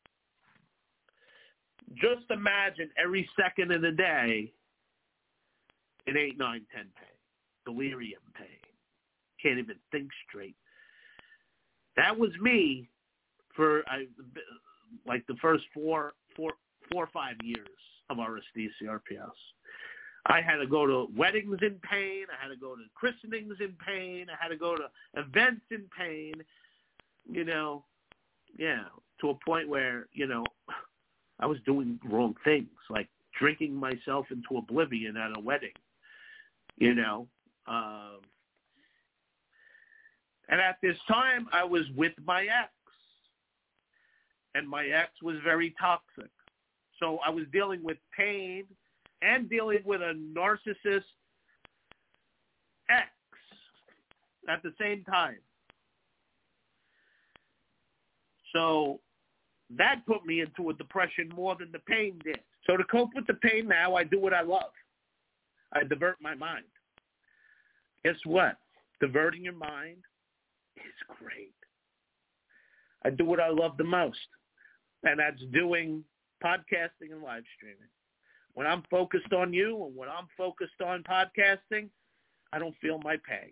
Just imagine every second of the day in 8, 9, 10 pain, delirium pain. Can't even think straight. That was me for like the first four or 5 years of RSD CRPS. I had to go to weddings in pain. I had to go to christenings in pain. I had to go to events in pain, to a point where, I was doing wrong things, like drinking myself into oblivion at a wedding, And at this time, I was with my ex, and my ex was very toxic. So I was dealing with pain and dealing with a narcissist ex at the same time. So that put me into a depression more than the pain did. So to cope with the pain now, I do what I love. I divert my mind. Guess what? Diverting your mind is great. I do what I love the most, and that's doing podcasting and live streaming. When I'm focused on you and when I'm focused on podcasting, I don't feel my pain.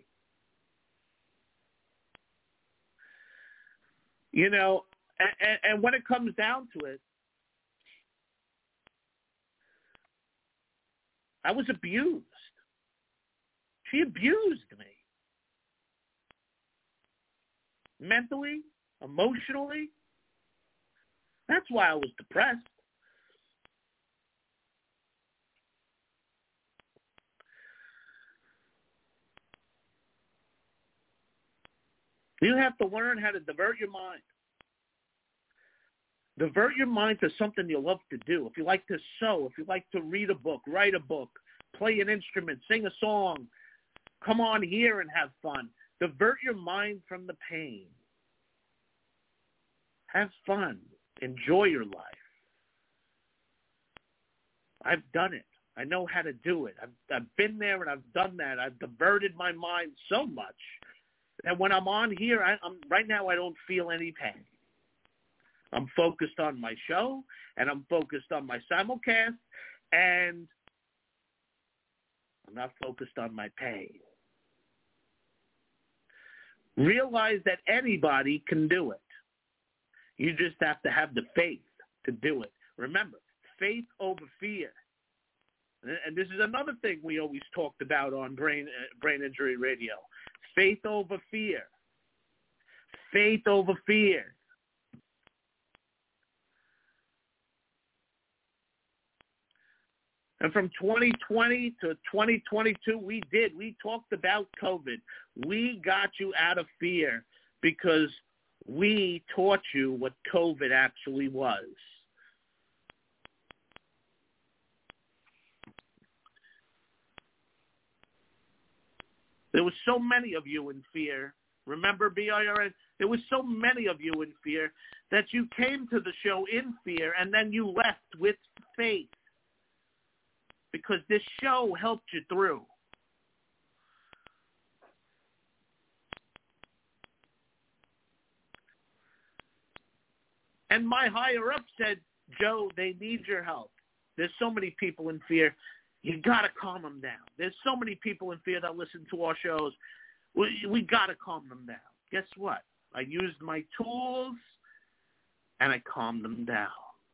And when it comes down to it, I was abused. She abused me. Mentally, emotionally. That's why I was depressed. You have to learn how to divert your mind. Divert your mind to something you love to do. If you like to sew, if you like to read a book, write a book, play an instrument, sing a song, come on here and have fun. Divert your mind from the pain. Have fun. Enjoy your life. I've done it. I know how to do it. I've been there and I've done that. I've diverted my mind so much that when I'm on here, right now I don't feel any pain. I'm focused on my show, and I'm focused on my simulcast, and I'm not focused on my pain. Realize that anybody can do it. You just have to have the faith to do it. Remember, faith over fear. And this is another thing we always talked about on Brain Injury Radio. Faith over fear. Faith over fear. And from 2020 to 2022, we talked about COVID. We got you out of fear because we taught you what COVID actually was. There were so many of you in fear. Remember, BIRN? There were so many of you in fear that you came to the show in fear and then you left with faith because this show helped you through. And my higher up said, Joe, they need your help. There's so many people in fear. You got to calm them down. There's so many people in fear that listen to our shows. We got to calm them down. Guess what? I used my tools, and I calmed them down.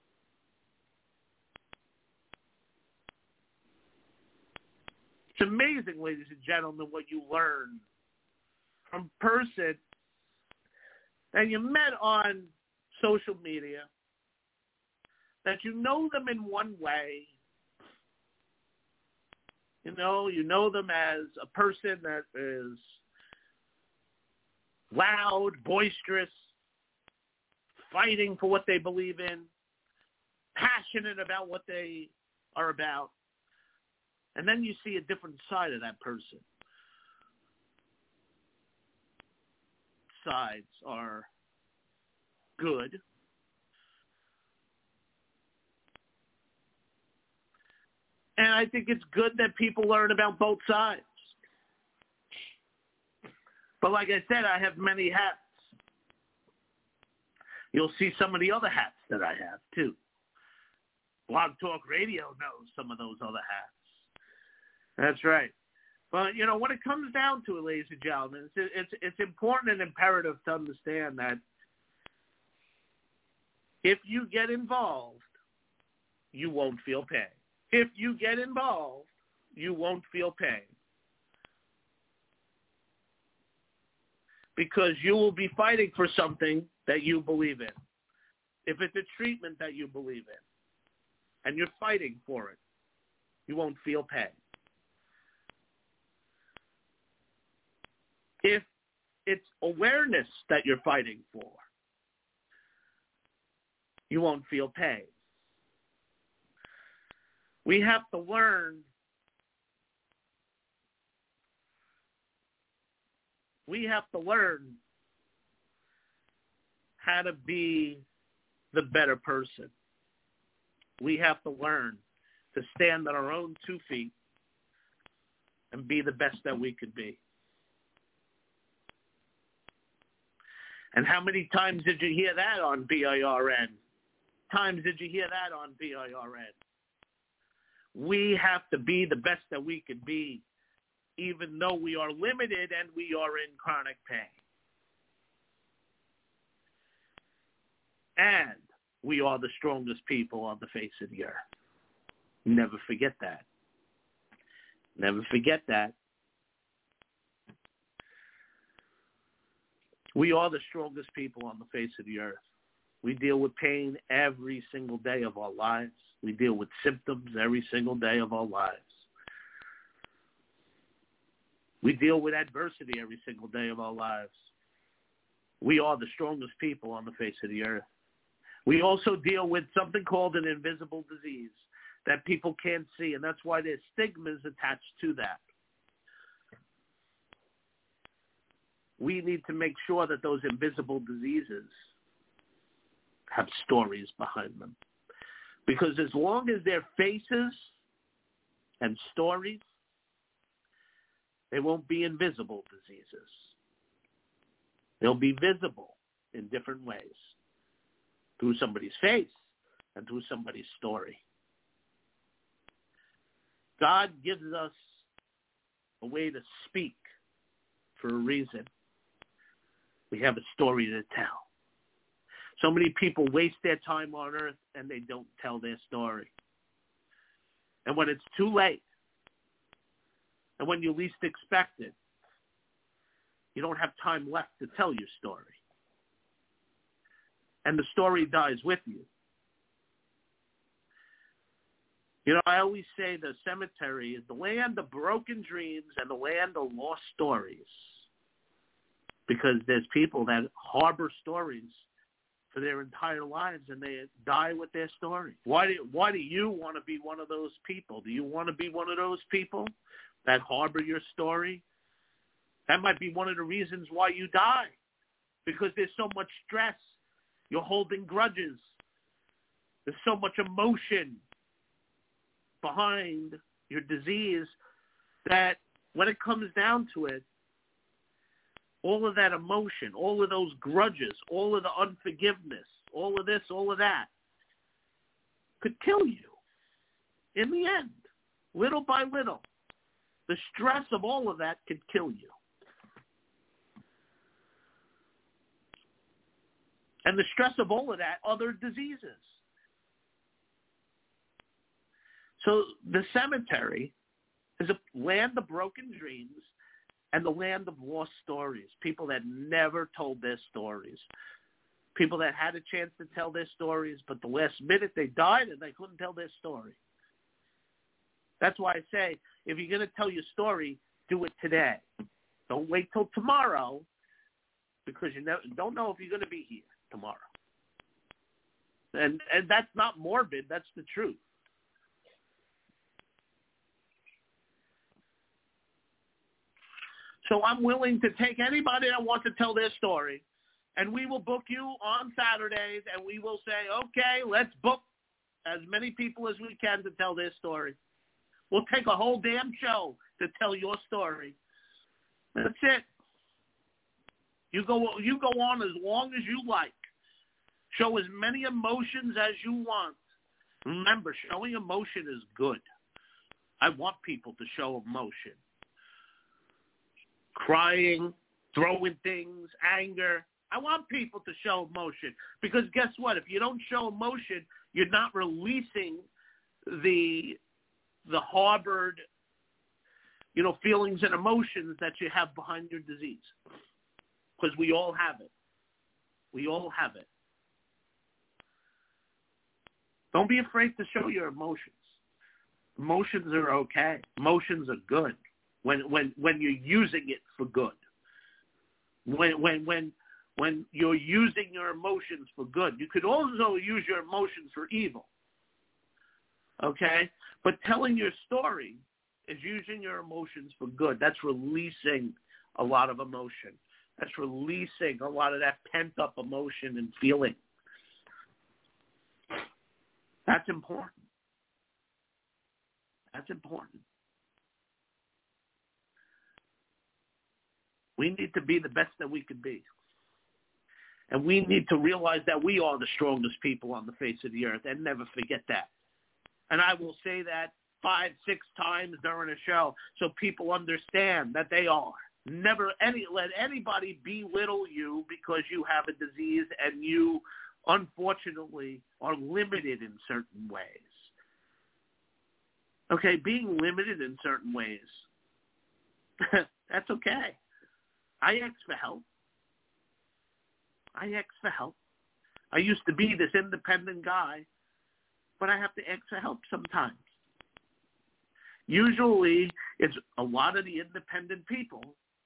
It's amazing, ladies and gentlemen, what you learn from a person that you met on social media, that you know them in one way. You know them as a person that is loud, boisterous, fighting for what they believe in, passionate about what they are about. And then you see a different side of that person. Sides are good. And I think it's good that people learn about both sides. But like I said, I have many hats. You'll see some of the other hats that I have, too. Blog Talk Radio knows some of those other hats. That's right. But, when it comes down to it, ladies and gentlemen, it's important and imperative to understand that if you get involved, you won't feel pain. If you get involved, you won't feel pain. Because you will be fighting for something that you believe in. If it's a treatment that you believe in, and you're fighting for it, you won't feel pain. If it's awareness that you're fighting for, you won't feel pain. We have to learn how to be the better person. We have to learn to stand on our own 2 feet and be the best that we could be. And how many times did you hear that on BIRN? Times did you hear that on BIRN? We have to be the best that we can be, even though we are limited and we are in chronic pain. And we are the strongest people on the face of the earth. Never forget that. Never forget that. We are the strongest people on the face of the earth. We deal with pain every single day of our lives. We deal with symptoms every single day of our lives. We deal with adversity every single day of our lives. We are the strongest people on the face of the earth. We also deal with something called an invisible disease that people can't see, and that's why there's stigmas attached to that. We need to make sure that those invisible diseases have stories behind them. Because as long as they're faces and stories, they won't be invisible diseases. They'll be visible in different ways, through somebody's face and through somebody's story. God gives us a way to speak for a reason. We have a story to tell. So many people waste their time on earth and they don't tell their story. And when it's too late, and when you least expect it, you don't have time left to tell your story. And the story dies with you. You know, I always say the cemetery is the land of broken dreams and the land of lost stories. Because there's people that harbor stories for their entire lives and they die with their story. Why do you want to be one of those people? Do you want to be one of those people that harbor your story? That might be one of the reasons why you die. Because there's so much stress. You're holding grudges. There's so much emotion behind your disease that when it comes down to it, all of that emotion, all of those grudges, all of the unforgiveness, all of this, all of that could kill you in the end, little by little. The stress of all of that could kill you. And the stress of all of that, other diseases. So the cemetery is a land of broken dreams and the land of lost stories. People that never told their stories. People that had a chance to tell their stories, but the last minute they died and they couldn't tell their story. That's why I say, if you're going to tell your story, do it today. Don't wait till tomorrow, because you don't know if you're going to be here tomorrow. And that's not morbid. That's the truth. So I'm willing to take anybody that wants to tell their story, and we will book you on Saturdays, and we will say, okay, let's book as many people as we can to tell their story. We'll take a whole damn show to tell your story. That's it. You go on as long as you like. Show as many emotions as you want. Remember, showing emotion is good. I want people to show emotion. Crying, throwing things, anger. I want people to show emotion. Because guess what? If you don't show emotion, you're not releasing the harbored, feelings and emotions that you have behind your disease. Because we all have it. We all have it. Don't be afraid to show your emotions. Emotions are okay. Emotions are good when you're using it for good. When you're using your emotions for good. You could also use your emotions for evil. Okay? But telling your story is using your emotions for good. That's releasing a lot of emotion. That's releasing a lot of that pent-up emotion and feeling. That's important. That's important. We need to be the best that we could be. And we need to realize that we are the strongest people on the face of the earth, and never forget that. And I will say that 5-6 times during a show so people understand that they are. Never let anybody belittle you because you have a disease and you, unfortunately, are limited in certain ways. Okay, being limited in certain ways. That's okay. I ask for help. I used to be this independent guy, but I have to ask for help sometimes. Usually, it's a lot of the independent people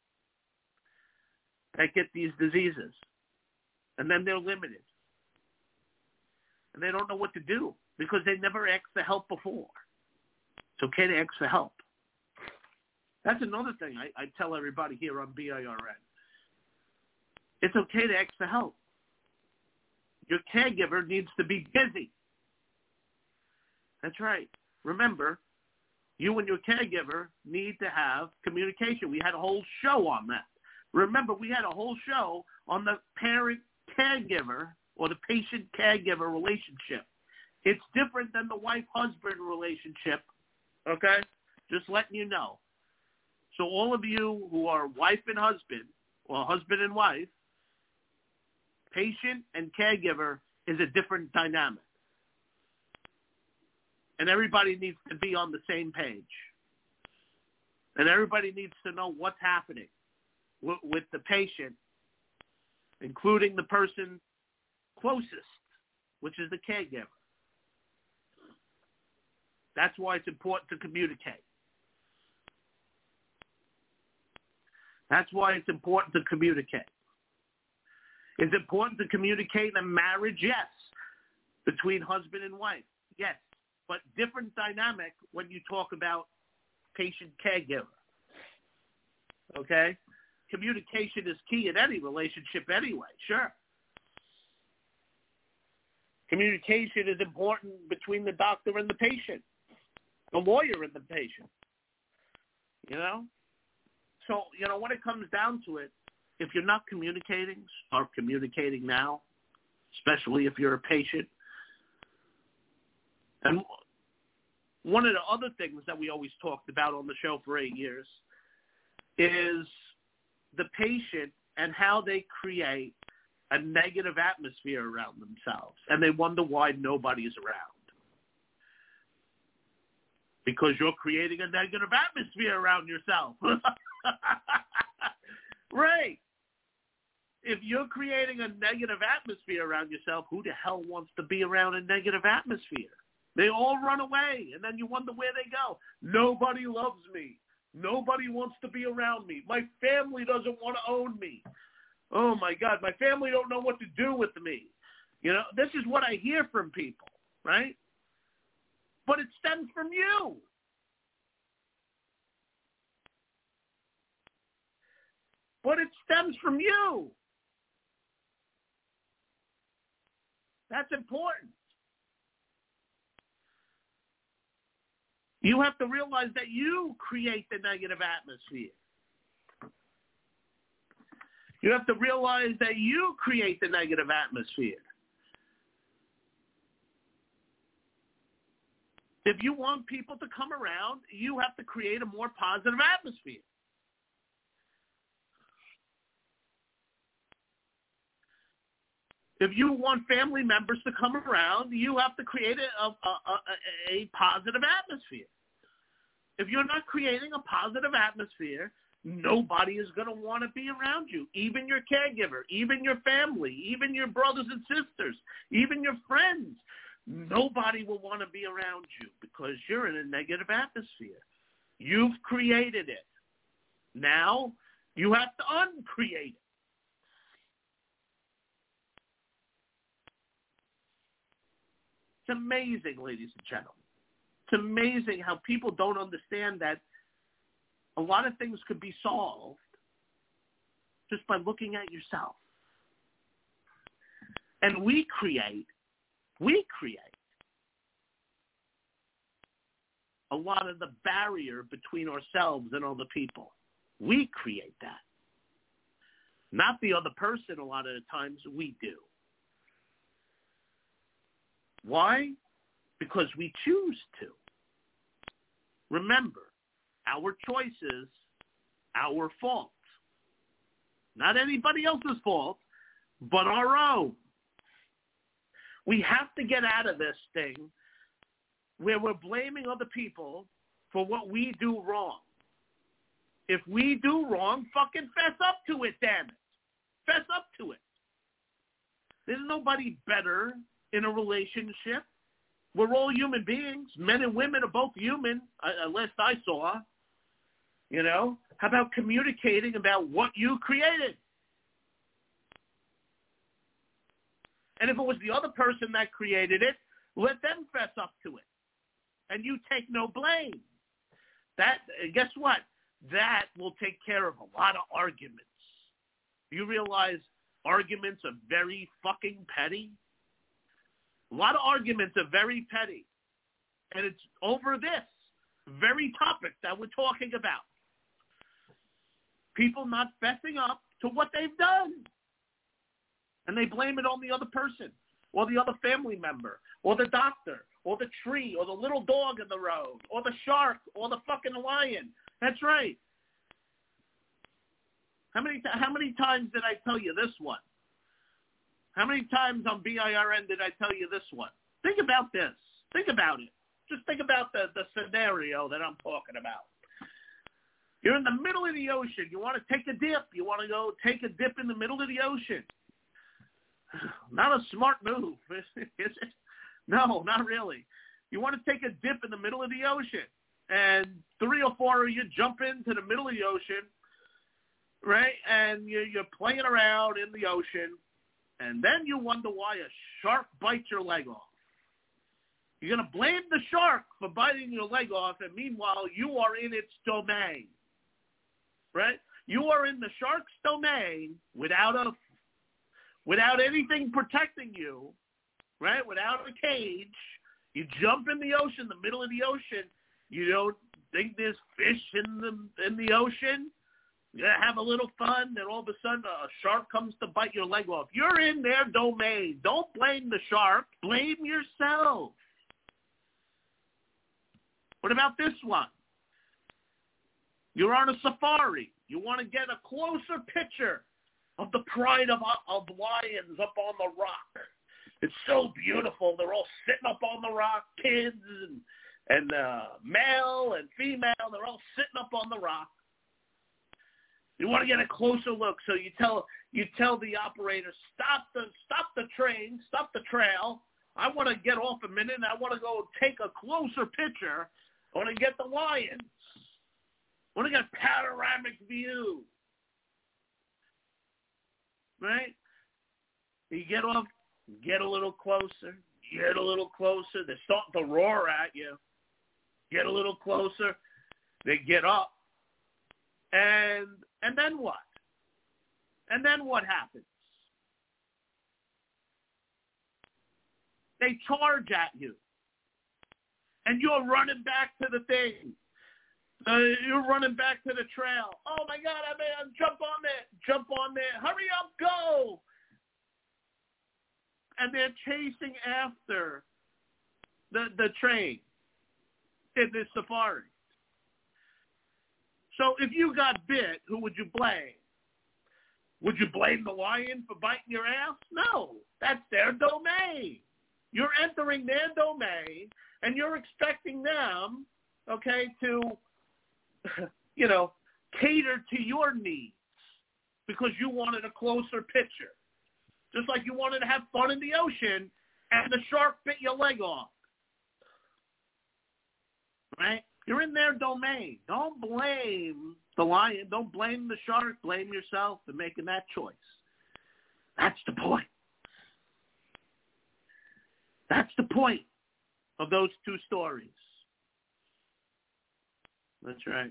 that get these diseases, and then they're limited. And they don't know what to do because they never asked for help before. It's okay to ask for help. That's another thing I tell everybody here on BIRN. It's okay to ask for help. Your caregiver needs to be busy. That's right. Remember, you and your caregiver need to have communication. We had a whole show on that. Remember, we had a whole show on the parent-caregiver or the patient-caregiver relationship. It's different than the wife-husband relationship, okay? Just letting you know. So all of you who are wife and husband, or husband and wife, patient and caregiver is a different dynamic. And everybody needs to be on the same page. And everybody needs to know what's happening with the patient, including the person closest, which is the caregiver. That's why it's important to communicate. That's why it's important to communicate. It's important to communicate in a marriage, yes, between husband and wife, yes, but different dynamic when you talk about patient-caregiver, okay? Communication is key in any relationship anyway, sure. Communication is important between the doctor and the patient, the lawyer and the patient, you know? So, you know, when it comes down to it, if you're not communicating, start communicating now, especially if you're a patient. And one of the other things that we always talked about on the show for 8 years is the patient and how they create a negative atmosphere around themselves. And they wonder why nobody's around. Because you're creating a negative atmosphere around yourself. Right. If you're creating a negative atmosphere around yourself, who the hell wants to be around a negative atmosphere? They all run away, and then you wonder where they go. Nobody loves me. Nobody wants to be around me. My family doesn't want to own me. Oh, my God, my family don't know what to do with me. You know, this is what I hear from people, right? But it stems from you. But it stems from you. That's important. You have to realize that you create the negative atmosphere. You have to realize that you create the negative atmosphere. If you want people to come around, you have to create a more positive atmosphere. If you want family members to come around, you have to create a positive atmosphere. If you're not creating a positive atmosphere, nobody is going to want to be around you, even your caregiver, even your family, even your brothers and sisters, even your friends. Nobody will want to be around you because you're in a negative atmosphere. You've created it. Now you have to uncreate it. It's amazing, ladies and gentlemen. It's amazing how people don't understand that a lot of things could be solved just by looking at yourself. And we create a lot of the barrier between ourselves and other people. We create that. Not the other person a lot of the times, we do. Why? Because we choose to. Remember, our choices, our fault. Not anybody else's fault, but our own. We have to get out of this thing where we're blaming other people for what we do wrong. If we do wrong, fucking fess up to it, damn it. Fess up to it. There's nobody better in a relationship. We're all human beings. Men and women are both human, last I saw. You know? How about communicating about what you created? And if it was the other person that created it, let them fess up to it. And you take no blame. That, guess what? That will take care of a lot of arguments. You realize arguments are very fucking petty? A lot of arguments are very petty. And it's over this very topic that we're talking about. People not fessing up to what they've done. And they blame it on the other person, or the other family member, or the doctor, or the tree, or the little dog in the road, or the shark, or the fucking lion. That's right. How many times did I tell you this one? How many times on BIRN did I tell you this one? Think about this. Think about it. Just think about the scenario that I'm talking about. You're in the middle of the ocean. You want to take a dip. You want to go take a dip in the middle of the ocean. Not a smart move, is it? No, not really. You want to take a dip in the middle of the ocean, and 3 or 4 of you jump into the middle of the ocean, right? And you're playing around in the ocean, and then you wonder why a shark bites your leg off. You're going to blame the shark for biting your leg off, and meanwhile, you are in its domain, right? You are in the shark's domain without anything protecting you, right? Without a cage. You jump in the ocean, the middle of the ocean. You don't think there's fish in the ocean. You have a little fun, then all of a sudden a shark comes to bite your leg off. You're in their domain. Don't blame the shark. Blame yourself. What about this one? You're on a safari. You want to get a closer picture of the pride of lions up on the rock. It's so beautiful. They're all sitting up on the rock, kids and male and female. They're all sitting up on the rock. You want to get a closer look, so you tell the operator, stop the train, stop the trail. I want to get off a minute, and I want to go take a closer picture. I want to get the lions. I want to get a panoramic view. Right? You get off, get a little closer, get a little closer. They're starting to roar at you. Get a little closer. They get up. And then what? And then what happens? They charge at you. And you're running back to the thing. You're running back to the trail. Oh, my God, jump on there. Hurry up, go. And they're chasing after the train in this safari. So if you got bit, who would you blame? Would you blame the lion for biting your ass? No, that's their domain. You're entering their domain, and you're expecting them, okay, to, cater to your needs because you wanted a closer picture. Just like you wanted to have fun in the ocean, and the shark bit your leg off. Right? You're in their domain. Don't blame the lion. Don't blame the shark. Blame yourself for making that choice. That's the point. That's the point of those two stories. That's right.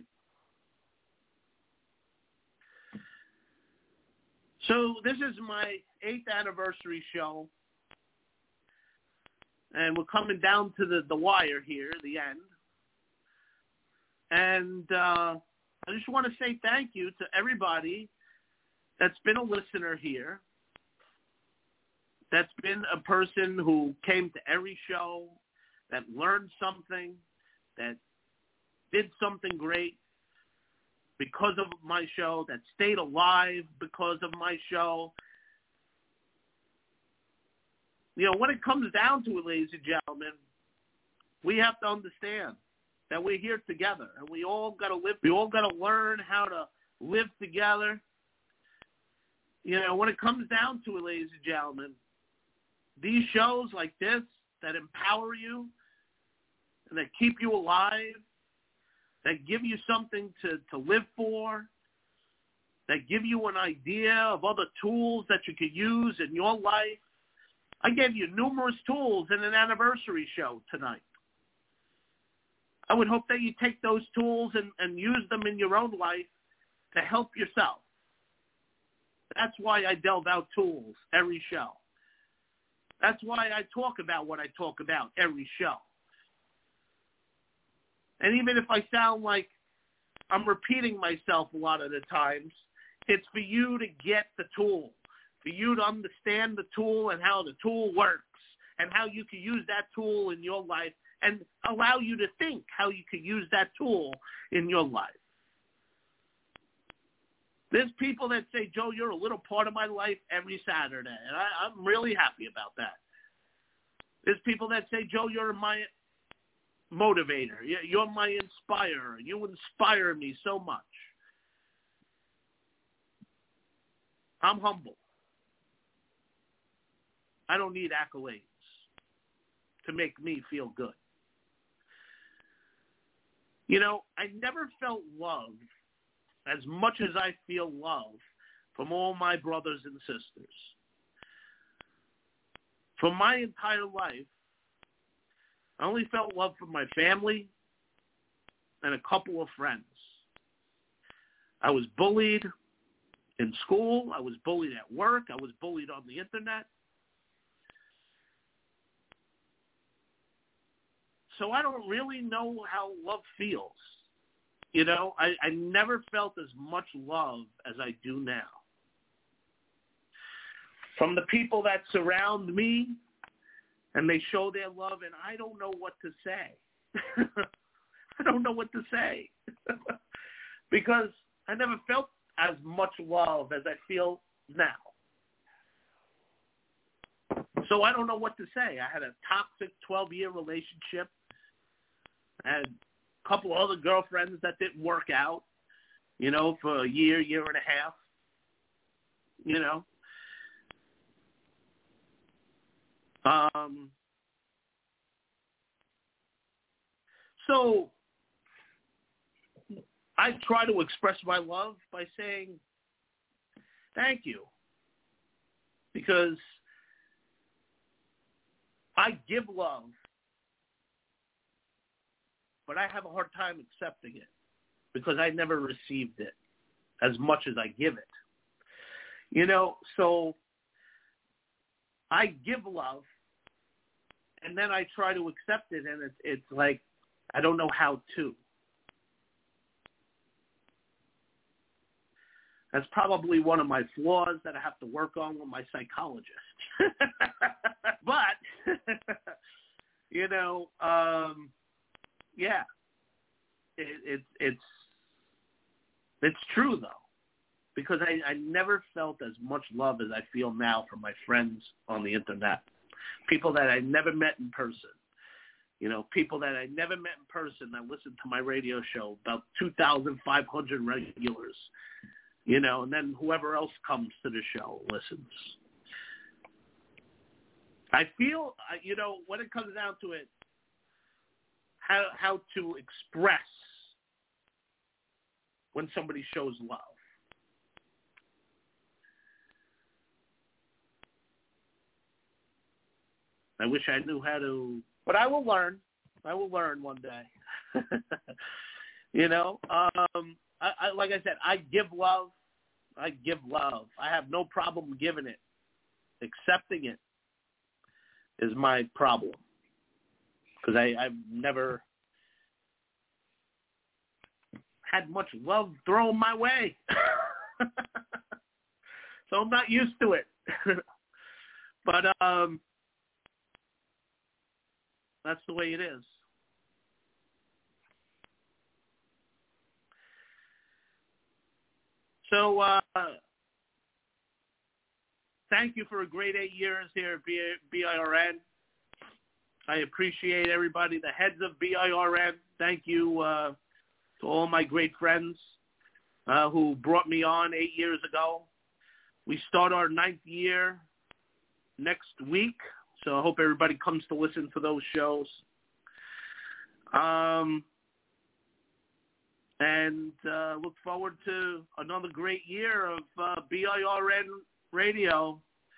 So this is my 8th anniversary show. And we're coming down to the wire here, the end. And I just want to say thank you to everybody that's been a listener here, that's been a person who came to every show, that learned something, that did something great because of my show, that stayed alive because of my show. When it comes down to it, ladies and gentlemen, we have to understand that we're here together, and we all got to live. We all got to learn how to live together. You know, when it comes down to it, ladies and gentlemen, these shows like this that empower you and that keep you alive, that give you something to live for, that give you an idea of other tools that you could use in your life. I gave you numerous tools in an anniversary show tonight. I would hope that you take those tools and use them in your own life to help yourself. That's why I delve out tools every show. That's why I talk about what I talk about every show. And even if I sound like I'm repeating myself a lot of the times, it's for you to get the tool, for you to understand the tool and how the tool works and how you can use that tool in your life and allow you to think how you can use that tool in your life. There's people that say, Joe, you're a little part of my life every Saturday, and I'm really happy about that. There's people that say, Joe, you're my motivator. You're my inspirer. You inspire me so much. I'm humble. I don't need accolades to make me feel good. You know, I never felt love as much as I feel love from all my brothers and sisters. For my entire life, I only felt love from my family and a couple of friends. I was bullied in school. I was bullied at work. I was bullied on the internet. So I don't really know how love feels. You know, I never felt as much love as I do now. From the people that surround me, and they show their love, and I don't know what to say. I don't know what to say. Because I never felt as much love as I feel now. So I don't know what to say. I had a toxic 12-year relationship. I had a couple other girlfriends that didn't work out, you know, for a year and a half, you know. So I try to express my love by saying thank you, because I give love, but I have a hard time accepting it because I never received it as much as I give it. You know, so I give love, and then I try to accept it, and it's like I don't know how to. That's probably one of my flaws that I have to work on with my psychologist. But, you know, yeah, it's true, though, because I never felt as much love as I feel now from my friends on the internet, people that I never met in person. You know, people that I never met in person that listen to my radio show, about 2,500 regulars, you know, and then whoever else comes to the show listens. I feel, you know, when it comes down to it, how to express when somebody shows love. I wish I knew how to, but I will learn. I will learn one day. You know, I like I said, I give love. I give love. I have no problem giving it. Accepting it is my problem, because I've never had much love thrown my way. So I'm not used to it. But that's the way it is. So thank you for a great 8 years here at BIRN. I appreciate everybody, the heads of BIRN. Thank you to all my great friends who brought me on 8 years ago. We start our 9th year next week, so I hope everybody comes to listen to those shows. And look forward to another great year of BIRN Radio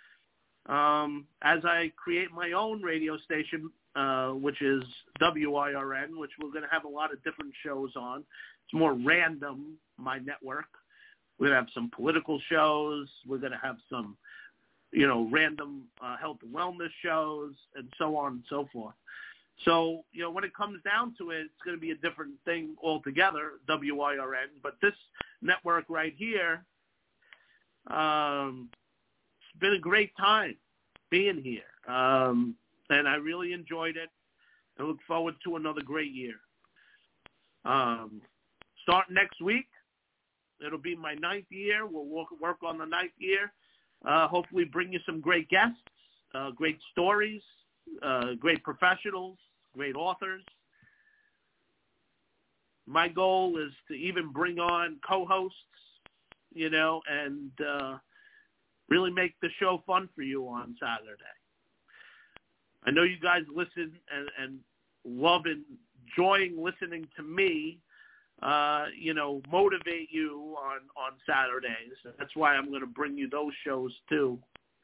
as I create my own radio station, which is WIRN, which we're going to have a lot of different shows on. It's more random, my network. We're going to have some political shows. We're going to have some, random health and wellness shows and so on and so forth. So, when it comes down to it, it's going to be a different thing altogether, WIRN. But this network right here, it's been a great time being here. And I really enjoyed it. I look forward to another great year. Start next week. It'll be my 9th year. We'll work on the 9th year. Hopefully bring you some great guests, great stories, great professionals, great authors. My goal is to even bring on co-hosts, and really make the show fun for you on Saturday. I know you guys listen and love and enjoying listening to me, motivate you on Saturdays. That's why I'm going to bring you those shows too.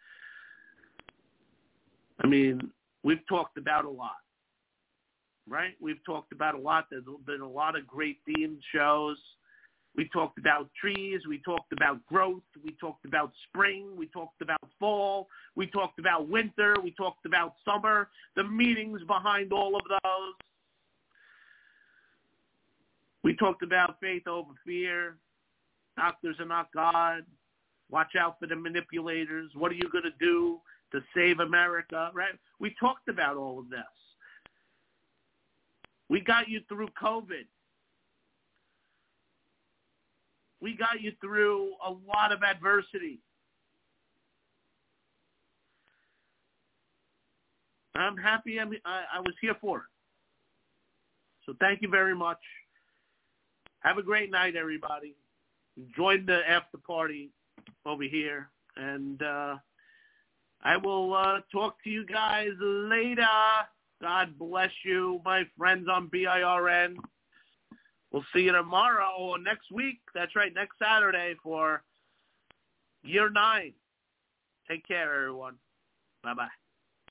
I mean, we've talked about a lot, right? We've talked about a lot. There's been a lot of great themed shows. We talked about trees. We talked about growth. We talked about spring. We talked about fall. We talked about winter. We talked about summer, the meanings behind all of those. We talked about faith over fear. Doctors are not God. Watch out for the manipulators. What are you going to do to save America, right? We talked about all of this. We got you through COVID. We got you through a lot of adversity. I'm happy I was here for it. So thank you very much. Have a great night, everybody. Enjoy the after party over here. And I will talk to you guys later. God bless you, my friends on BIRN. We'll see you tomorrow or next week. That's right, next Saturday for Year 9. Take care, everyone. Bye-bye.